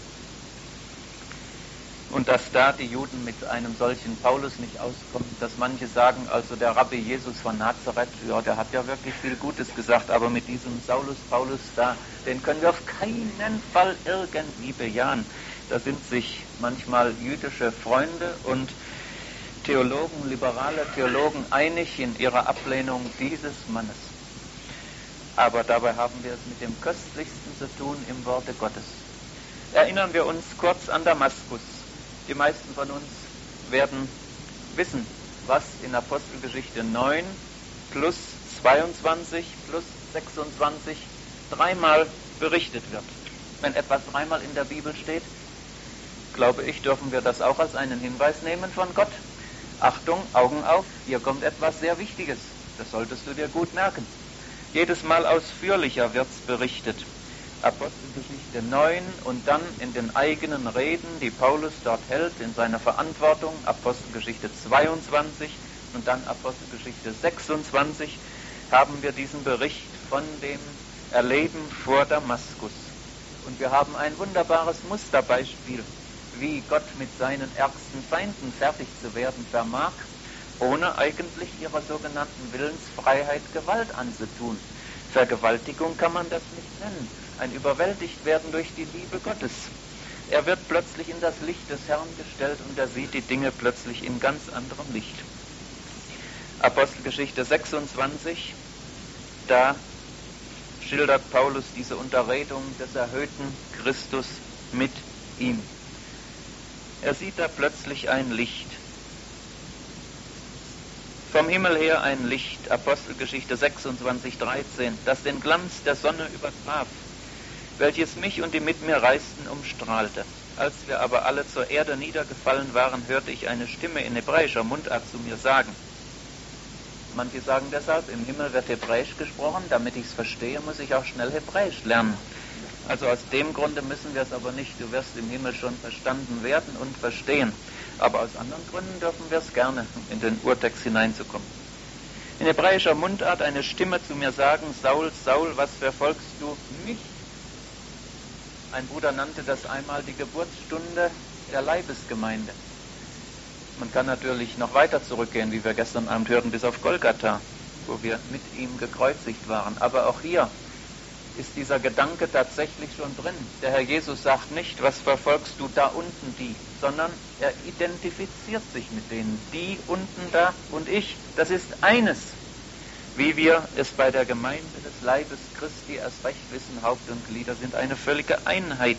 Und dass da die Juden mit einem solchen Paulus nicht auskommen, dass manche sagen, also der Rabbi Jesus von Nazareth, ja, der hat ja wirklich viel Gutes gesagt, aber mit diesem Saulus Paulus da, den können wir auf keinen Fall irgendwie bejahen. Da sind sich manchmal jüdische Freunde und Theologen, liberale Theologen einig in ihrer Ablehnung dieses Mannes. Aber dabei haben wir es mit dem Köstlichsten zu tun im Worte Gottes. Erinnern wir uns kurz an Damaskus. Die meisten von uns werden wissen, was in Apostelgeschichte neun plus zweiundzwanzig plus sechsundzwanzig dreimal berichtet wird. Wenn etwas dreimal in der Bibel steht, glaube ich, dürfen wir das auch als einen Hinweis nehmen von Gott. Achtung, Augen auf, hier kommt etwas sehr Wichtiges. Das solltest du dir gut merken. Jedes Mal ausführlicher wird es berichtet. Apostelgeschichte neun und dann in den eigenen Reden, die Paulus dort hält, in seiner Verantwortung, Apostelgeschichte zweiundzwanzig und dann Apostelgeschichte sechsundzwanzig, haben wir diesen Bericht von dem Erleben vor Damaskus. Und wir haben ein wunderbares Musterbeispiel, wie Gott mit seinen ärgsten Feinden fertig zu werden vermag, ohne eigentlich ihrer sogenannten Willensfreiheit Gewalt anzutun. Vergewaltigung kann man das nicht nennen. Ein Überwältigtwerden durch die Liebe Gottes. Er wird plötzlich in das Licht des Herrn gestellt und er sieht die Dinge plötzlich in ganz anderem Licht. Apostelgeschichte sechsundzwanzig, da schildert Paulus diese Unterredung des erhöhten Christus mit ihm. Er sieht da plötzlich ein Licht. Vom Himmel her ein Licht, Apostelgeschichte sechsundzwanzig, dreizehn, das den Glanz der Sonne übertraf, welches mich und die mit mir reisten umstrahlte. Als wir aber alle zur Erde niedergefallen waren, hörte ich eine Stimme in hebräischer Mundart zu mir sagen. Manche sagen deshalb, im Himmel wird Hebräisch gesprochen, damit ich es verstehe, muss ich auch schnell Hebräisch lernen. Also aus dem Grunde müssen wir es aber nicht. Du wirst im Himmel schon verstanden werden und verstehen. Aber aus anderen Gründen dürfen wir es gerne, in den Urtext hineinzukommen. In hebräischer Mundart eine Stimme zu mir sagen, Saul, Saul, was verfolgst du mich? Ein Bruder nannte das einmal die Geburtsstunde der Leibesgemeinde. Man kann natürlich noch weiter zurückgehen, wie wir gestern Abend hörten, bis auf Golgatha, wo wir mit ihm gekreuzigt waren. Aber auch hier ist dieser Gedanke tatsächlich schon drin. Der Herr Jesus sagt nicht, was verfolgst du da unten die, sondern er identifiziert sich mit denen. Die unten da und ich, das ist eines. Wie wir es bei der Gemeinde des Leibes Christi erst recht wissen, Haupt und Glieder sind eine völlige Einheit.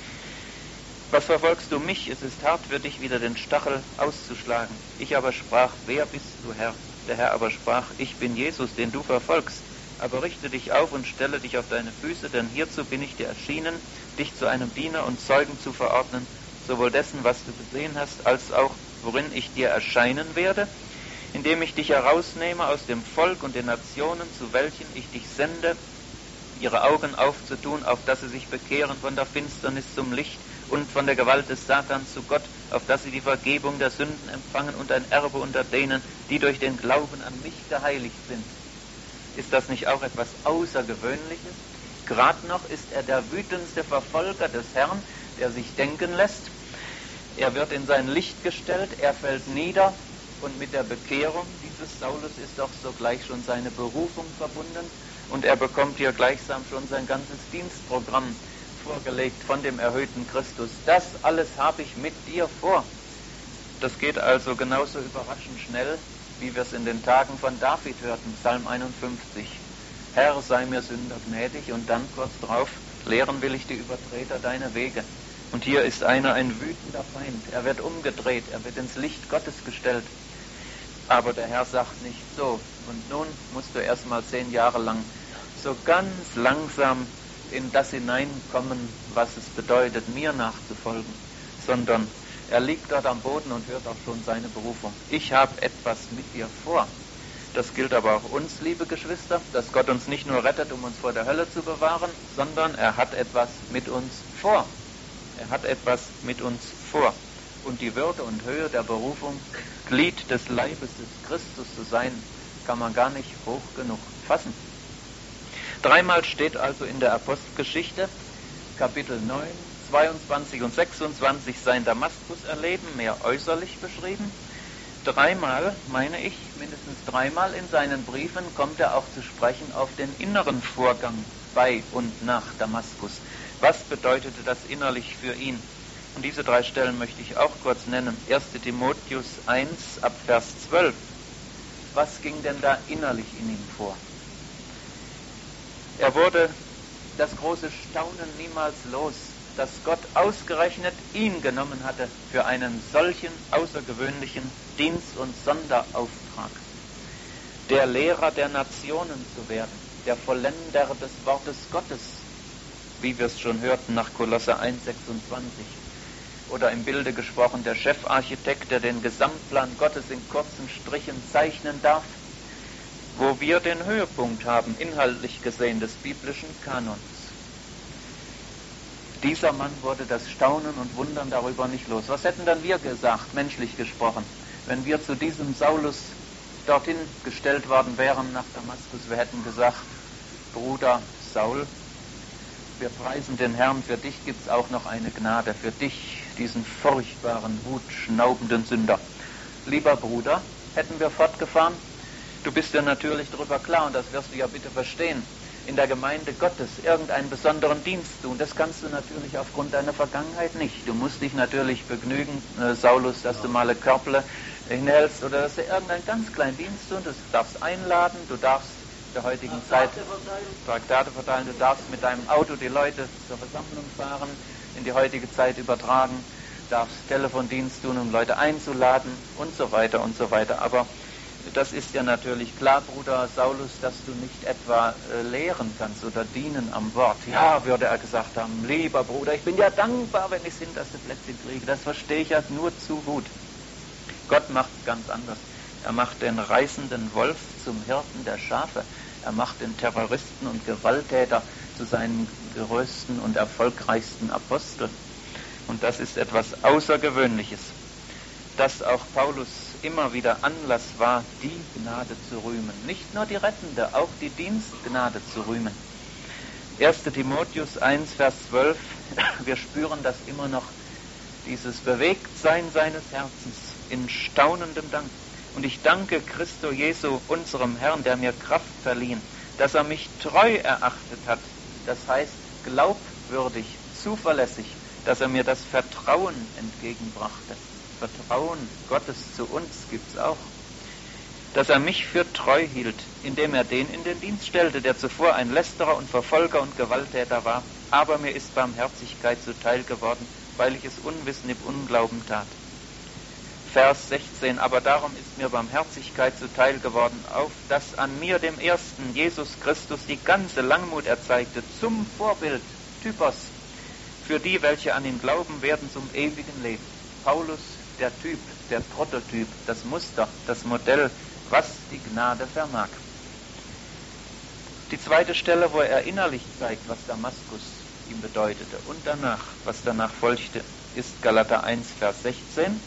Was verfolgst du mich? Es ist hart für dich, wieder den Stachel auszuschlagen. Ich aber sprach, wer bist du, Herr? Der Herr aber sprach, ich bin Jesus, den du verfolgst. Aber richte dich auf und stelle dich auf deine Füße, denn hierzu bin ich dir erschienen, dich zu einem Diener und Zeugen zu verordnen, sowohl dessen, was du gesehen hast, als auch, worin ich dir erscheinen werde, indem ich dich herausnehme aus dem Volk und den Nationen, zu welchen ich dich sende, ihre Augen aufzutun, auf dass sie sich bekehren von der Finsternis zum Licht und von der Gewalt des Satans zu Gott, auf dass sie die Vergebung der Sünden empfangen und ein Erbe unter denen, die durch den Glauben an mich geheiligt sind. Ist das nicht auch etwas Außergewöhnliches? Gerade noch ist er der wütendste Verfolger des Herrn, der sich denken lässt. Er wird in sein Licht gestellt, er fällt nieder und mit der Bekehrung dieses Saulus ist doch sogleich schon seine Berufung verbunden und er bekommt hier gleichsam schon sein ganzes Dienstprogramm vorgelegt von dem erhöhten Christus. Das alles habe ich mit dir vor. Das geht also genauso überraschend schnell, wie wir es in den Tagen von David hörten, Psalm einundfünfzig. Herr, sei mir Sünder gnädig, und dann kurz drauf, lehren will ich die Übertreter deine Wege. Und hier ist einer ein wütender Feind. Er wird umgedreht, er wird ins Licht Gottes gestellt. Aber der Herr sagt nicht so. Und nun musst du erst mal zehn Jahre lang so ganz langsam in das hineinkommen, was es bedeutet, mir nachzufolgen, sondern er liegt dort am Boden und hört auch schon seine Berufung. Ich habe etwas mit dir vor. Das gilt aber auch uns, liebe Geschwister, dass Gott uns nicht nur rettet, um uns vor der Hölle zu bewahren, sondern er hat etwas mit uns vor. Er hat etwas mit uns vor. Und die Würde und Höhe der Berufung, Glied des Leibes des Christus zu sein, kann man gar nicht hoch genug fassen. Dreimal steht also in der Apostelgeschichte, Kapitel neun, zweiundzwanzig und sechsundzwanzig, sein Damaskus-Erleben, mehr äußerlich beschrieben. Dreimal, meine ich, mindestens dreimal in seinen Briefen kommt er auch zu sprechen auf den inneren Vorgang bei und nach Damaskus. Was bedeutete das innerlich für ihn? Und diese drei Stellen möchte ich auch kurz nennen. erster Timotheus eins ab Vers zwölf. Was ging denn da innerlich in ihm vor? Er wurde das große Staunen niemals los, dass Gott ausgerechnet ihn genommen hatte für einen solchen außergewöhnlichen Dienst- und Sonderauftrag. Der Lehrer der Nationen zu werden, der Vollender des Wortes Gottes, wie wir es schon hörten nach Kolosser eins, sechsundzwanzig. Oder im Bilde gesprochen, der Chefarchitekt, der den Gesamtplan Gottes in kurzen Strichen zeichnen darf, wo wir den Höhepunkt haben, inhaltlich gesehen, des biblischen Kanons. Dieser Mann wurde das Staunen und Wundern darüber nicht los. Was hätten dann wir gesagt, menschlich gesprochen, wenn wir zu diesem Saulus dorthin gestellt worden wären nach Damaskus? Wir hätten gesagt, Bruder Saul, wir preisen den Herrn, für dich gibt es auch noch eine Gnade, für dich, diesen furchtbaren, wutschnaubenden Sünder. Lieber Bruder, hätten wir fortgefahren, du bist ja natürlich darüber klar, und das wirst du ja bitte verstehen, in der Gemeinde Gottes irgendeinen besonderen Dienst tun. Das kannst du natürlich aufgrund deiner Vergangenheit nicht. Du musst dich natürlich begnügen, äh, Saulus, dass du mal eine Körple hinhältst oder dass du irgendeinen ganz kleinen Dienst tun. Du darfst einladen, du darfst in der heutigen Zeit Traktate verteilen, du darfst mit deinem Auto die Leute zur Versammlung fahren, in die heutige Zeit übertragen, darfst Telefondienst tun, um Leute einzuladen und so weiter und so weiter. Aber das ist ja natürlich klar, Bruder Saulus, dass du nicht etwa äh, lehren kannst oder dienen am Wort. Ja, würde er gesagt haben, lieber Bruder, ich bin ja dankbar, wenn ich das hinterste Plätzchen kriege. Das verstehe ich ja nur zu gut. Gott macht es ganz anders. Er macht den reißenden Wolf zum Hirten der Schafe. Er macht den Terroristen und Gewalttäter zu seinen größten und erfolgreichsten Aposteln. Und das ist etwas Außergewöhnliches, dass auch Paulus immer wieder Anlass war, die Gnade zu rühmen. Nicht nur die rettende, auch die Dienstgnade zu rühmen. erster Timotheus eins, Vers zwölf, wir spüren das immer noch, dieses Bewegtsein seines Herzens in staunendem Dank. Und ich danke Christo Jesu, unserem Herrn, der mir Kraft verliehen, dass er mich treu erachtet hat, das heißt glaubwürdig, zuverlässig, dass er mir das Vertrauen entgegenbrachte. Vertrauen Gottes zu uns gibt es auch. Dass er mich für treu hielt, indem er den in den Dienst stellte, der zuvor ein Lästerer und Verfolger und Gewalttäter war, aber mir ist Barmherzigkeit zuteil geworden, weil ich es unwissend im Unglauben tat. Vers sechzehn, aber darum ist mir Barmherzigkeit zuteil geworden, auf dass an mir, dem Ersten, Jesus Christus, die ganze Langmut erzeigte, zum Vorbild, Typos, für die, welche an ihn glauben werden, zum ewigen Leben. Paulus, der Typ, der Prototyp, das Muster, das Modell, was die Gnade vermag. Die zweite Stelle, wo er innerlich zeigt, was Damaskus ihm bedeutete, und danach, was danach folgte, ist Galater eins, Vers sechzehn.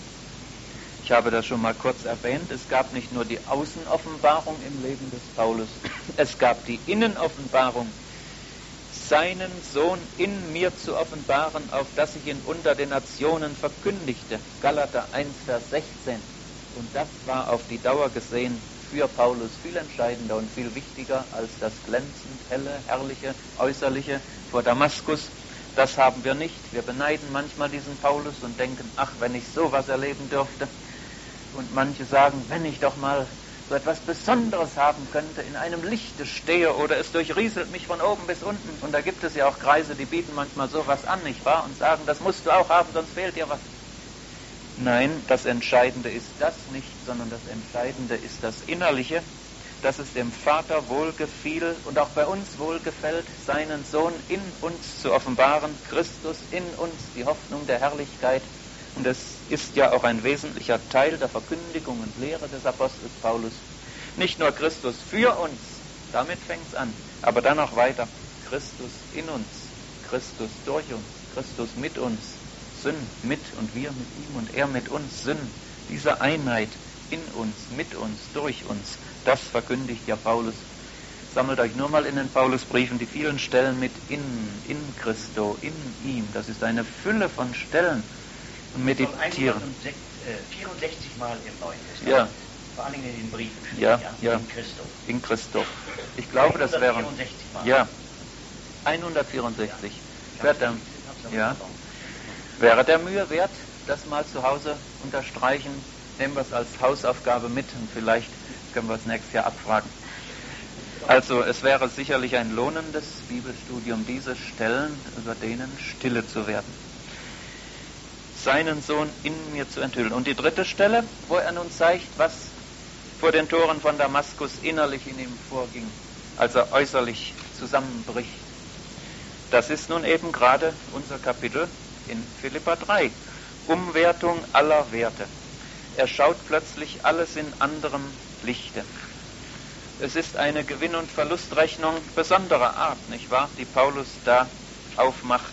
Ich habe das schon mal kurz erwähnt, es gab nicht nur die Außenoffenbarung im Leben des Paulus, es gab die Innenoffenbarung, seinen Sohn in mir zu offenbaren, auf dass ich ihn unter den Nationen verkündigte. Galater eins, Vers sechzehn. Und das war auf die Dauer gesehen für Paulus viel entscheidender und viel wichtiger als das glänzend helle, herrliche, äußerliche vor Damaskus. Das haben wir nicht. Wir beneiden manchmal diesen Paulus und denken, ach, wenn ich sowas erleben dürfte. Und manche sagen, wenn ich doch mal so etwas Besonderes haben könnte, in einem Lichte stehe oder es durchrieselt mich von oben bis unten. Und da gibt es ja auch Kreise, die bieten manchmal sowas an, nicht wahr? Und sagen, das musst du auch haben, sonst fehlt dir was. Nein, das Entscheidende ist das nicht, sondern das Entscheidende ist das Innerliche, dass es dem Vater wohlgefiel und auch bei uns wohlgefällt, seinen Sohn in uns zu offenbaren, Christus in uns, die Hoffnung der Herrlichkeit. Und es ist ja auch ein wesentlicher Teil der Verkündigung und Lehre des Apostels Paulus. Nicht nur Christus für uns, damit fängt es an, aber dann auch weiter. Christus in uns, Christus durch uns, Christus mit uns, Sinn mit und wir mit ihm und er mit uns, Sinn. Diese Einheit in uns, mit uns, durch uns, das verkündigt ja Paulus. Sammelt euch nur mal in den Paulusbriefen die vielen Stellen mit in, in Christo, in ihm. Das ist eine Fülle von Stellen. Und meditieren. vierundsechzig Mal im Neuen Testament. Ja. Vor allem in den Briefen. Steht, ja, ja, ja. In Christo. In Christo. Ich glaube, das wären. Mal. Ja. hundertvierundsechzig. Ja. Wäre der, ja. Wäre der Mühe wert, das mal zu Hause unterstreichen. Nehmen wir es als Hausaufgabe mit und vielleicht können wir es nächstes Jahr abfragen. Also es wäre sicherlich ein lohnendes Bibelstudium, diese Stellen, über denen stille zu werden. Seinen Sohn in mir zu enthüllen. Und die dritte Stelle, wo er nun zeigt, was vor den Toren von Damaskus innerlich in ihm vorging, als er äußerlich zusammenbricht. Das ist nun eben gerade unser Kapitel in Philipper drei. Umwertung aller Werte. Er schaut plötzlich alles in anderem Lichte. Es ist eine Gewinn- und Verlustrechnung besonderer Art, nicht wahr, die Paulus da aufmacht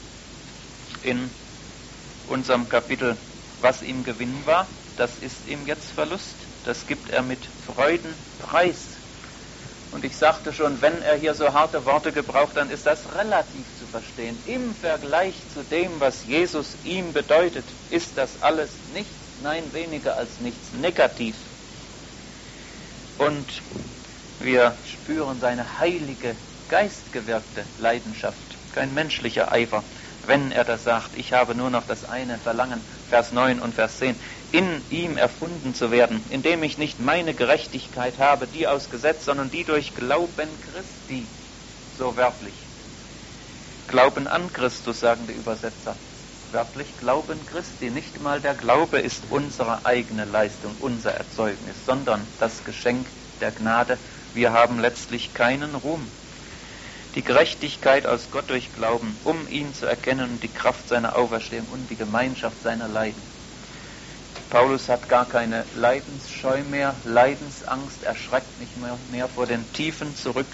in unserem Kapitel. Was ihm Gewinn war, das ist ihm jetzt Verlust. Das gibt er mit Freuden preis. Und ich sagte schon, wenn er hier so harte Worte gebraucht, dann ist das relativ zu verstehen. Im Vergleich zu dem, was Jesus ihm bedeutet, ist das alles nichts, nein, weniger als nichts, negativ. Und Wir spüren seine heilige, geistgewirkte Leidenschaft, kein menschlicher Eifer, wenn er das sagt, ich habe nur noch das eine Verlangen, Vers neun und Vers zehn, in ihm erfunden zu werden, indem ich nicht meine Gerechtigkeit habe, die aus Gesetz, sondern die durch Glauben Christi, so wörtlich. Glauben an Christus, sagen die Übersetzer. Wörtlich Glauben Christi. Nicht mal der Glaube ist unsere eigene Leistung, unser Erzeugnis, sondern das Geschenk der Gnade. Wir haben letztlich keinen Ruhm. Die Gerechtigkeit aus Gott durch Glauben, um ihn zu erkennen und die Kraft seiner Auferstehung und die Gemeinschaft seiner Leiden. Paulus hat gar keine Leidensscheu mehr, Leidensangst, erschreckt nicht mehr, mehr vor den Tiefen zurück.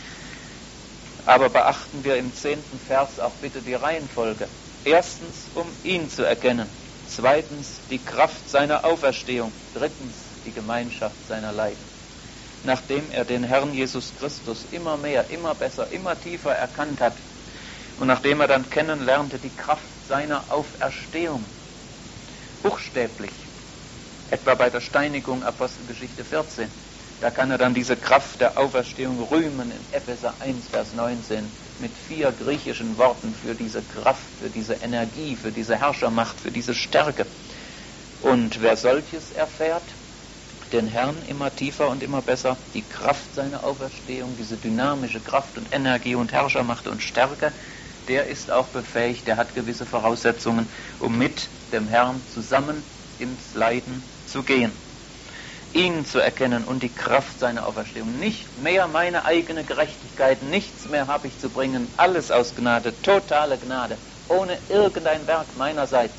Aber beachten wir im zehnten Vers auch bitte die Reihenfolge. Erstens, um ihn zu erkennen. Zweitens, die Kraft seiner Auferstehung. Drittens, die Gemeinschaft seiner Leiden. Nachdem er den Herrn Jesus Christus immer mehr, immer besser, immer tiefer erkannt hat und nachdem er dann kennenlernte die Kraft seiner Auferstehung, buchstäblich, etwa bei der Steinigung Apostelgeschichte vierzehn, da kann er dann diese Kraft der Auferstehung rühmen in Epheser eins, Vers neunzehn, mit vier griechischen Worten für diese Kraft, für diese Energie, für diese Herrschermacht, für diese Stärke. Und wer solches erfährt, den Herrn immer tiefer und immer besser, die Kraft seiner Auferstehung, diese dynamische Kraft und Energie und Herrschermacht und Stärke, der ist auch befähigt, der hat gewisse Voraussetzungen, um mit dem Herrn zusammen ins Leiden zu gehen. Ihn zu erkennen und die Kraft seiner Auferstehung. Nicht mehr meine eigene Gerechtigkeit, nichts mehr habe ich zu bringen, alles aus Gnade, totale Gnade, ohne irgendein Werk meinerseits.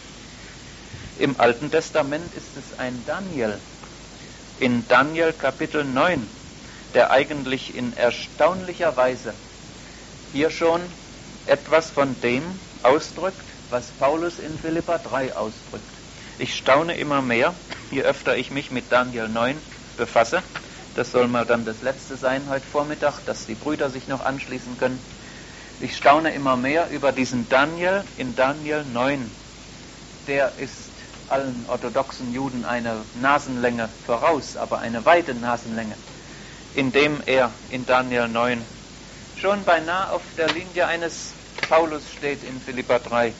Im Alten Testament ist es ein Daniel, in Daniel Kapitel neun, der eigentlich in erstaunlicher Weise hier schon etwas von dem ausdrückt, was Paulus in Philipper drei ausdrückt. Ich staune immer mehr, je öfter ich mich mit Daniel neun befasse. Das soll mal dann das Letzte sein heute Vormittag, dass die Brüder sich noch anschließen können. Ich staune immer mehr über diesen Daniel in Daniel neun. Der ist allen orthodoxen Juden eine Nasenlänge voraus, aber eine weite Nasenlänge, indem er in Daniel neun schon beinahe auf der Linie eines Paulus steht in Philipper drei,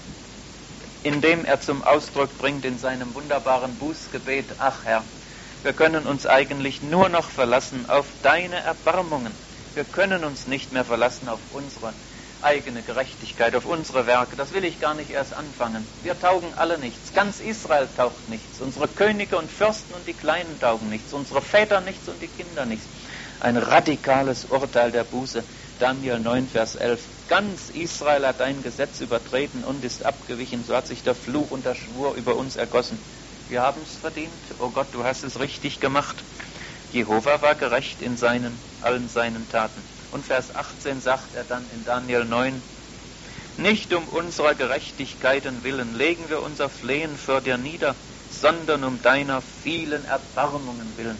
indem er zum Ausdruck bringt in seinem wunderbaren Bußgebet, ach Herr, wir können uns eigentlich nur noch verlassen auf deine Erbarmungen. Wir können uns nicht mehr verlassen auf unsere eigene Gerechtigkeit, auf unsere Werke. Das will ich gar nicht erst anfangen. Wir taugen alle nichts. Ganz Israel taugt nichts. Unsere Könige und Fürsten und die Kleinen taugen nichts. Unsere Väter nichts und die Kinder nichts. Ein radikales Urteil der Buße. Daniel neun, Vers elf. Ganz Israel hat dein Gesetz übertreten und ist abgewichen. So hat sich der Fluch und der Schwur über uns ergossen. Wir haben es verdient. Oh Gott, du hast es richtig gemacht. Jehova war gerecht in seinen, allen seinen Taten. Und Vers achtzehn sagt er dann in Daniel neun, nicht um unserer Gerechtigkeiten willen legen wir unser Flehen vor dir nieder, sondern um deiner vielen Erbarmungen willen.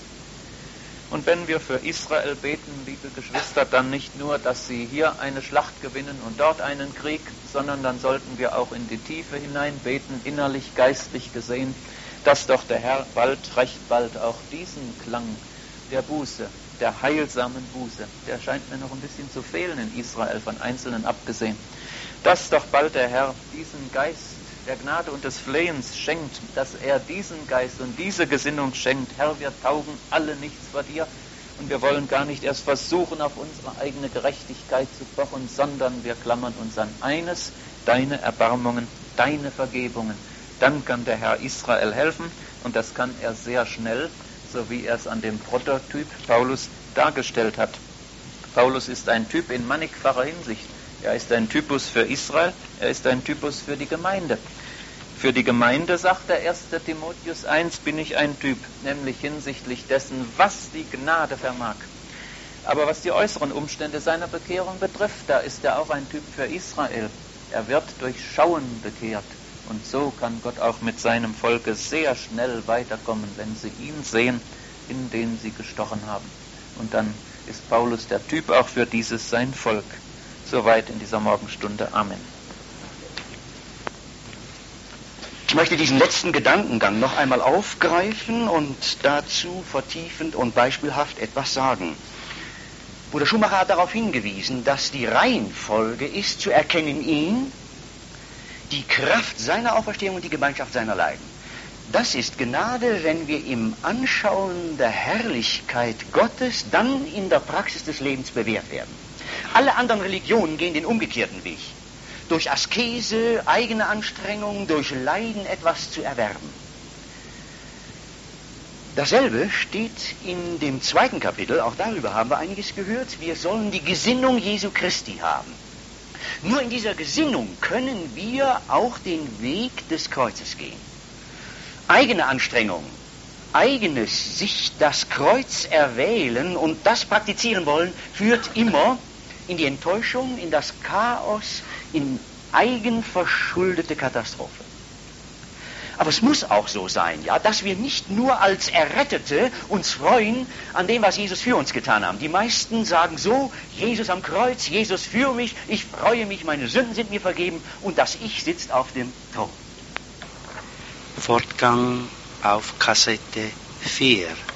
Und wenn wir für Israel beten, liebe Geschwister, dann nicht nur, dass sie hier eine Schlacht gewinnen und dort einen Krieg, sondern dann sollten wir auch in die Tiefe hinein beten, innerlich, geistlich gesehen, dass doch der Herr bald, recht bald auch diesen Klang der Buße, der heilsamen Buße, der scheint mir noch ein bisschen zu fehlen in Israel, von Einzelnen abgesehen, dass doch bald der Herr diesen Geist der Gnade und des Flehens schenkt, dass er diesen Geist und diese Gesinnung schenkt. Herr, wir taugen alle nichts vor dir und wir wollen gar nicht erst versuchen, auf unsere eigene Gerechtigkeit zu pochen, sondern wir klammern uns an eines, deine Erbarmungen, deine Vergebungen. Dann kann der Herr Israel helfen und das kann er sehr schnell, so wie er es an dem Prototyp Paulus dargestellt hat. Paulus ist ein Typ in mannigfacher Hinsicht. Er ist ein Typus für Israel, er ist ein Typus für die Gemeinde. Für die Gemeinde, sagt der erste Timotheus eins, bin ich ein Typ, nämlich hinsichtlich dessen, was die Gnade vermag. Aber was die äußeren Umstände seiner Bekehrung betrifft, da ist er auch ein Typ für Israel. Er wird durch Schauen bekehrt. Und so kann Gott auch mit seinem Volke sehr schnell weiterkommen, wenn sie ihn sehen, in den sie gestochen haben. Und dann ist Paulus der Typ auch für dieses sein Volk. Soweit in dieser Morgenstunde. Amen. Ich möchte diesen letzten Gedankengang noch einmal aufgreifen und dazu vertiefend und beispielhaft etwas sagen. Bruder Schumacher hat darauf hingewiesen, dass die Reihenfolge ist, zu erkennen ihn, die Kraft seiner Auferstehung und die Gemeinschaft seiner Leiden. Das ist Gnade, wenn wir im Anschauen der Herrlichkeit Gottes dann in der Praxis des Lebens bewährt werden. Alle anderen Religionen gehen den umgekehrten Weg. Durch Askese, eigene Anstrengung, durch Leiden etwas zu erwerben. Dasselbe steht in dem zweiten Kapitel, auch darüber haben wir einiges gehört. Wir sollen die Gesinnung Jesu Christi haben. Nur in dieser Gesinnung können wir auch den Weg des Kreuzes gehen. Eigene Anstrengung, eigenes sich das Kreuz erwählen und das praktizieren wollen, führt immer in die Enttäuschung, in das Chaos, in eigenverschuldete Katastrophe. Aber es muss auch so sein, ja, dass wir nicht nur als Errettete uns freuen an dem, was Jesus für uns getan hat. Die meisten sagen so, Jesus am Kreuz, Jesus für mich, ich freue mich, meine Sünden sind mir vergeben und das Ich sitzt auf dem Thron. Fortgang auf Kassette vier.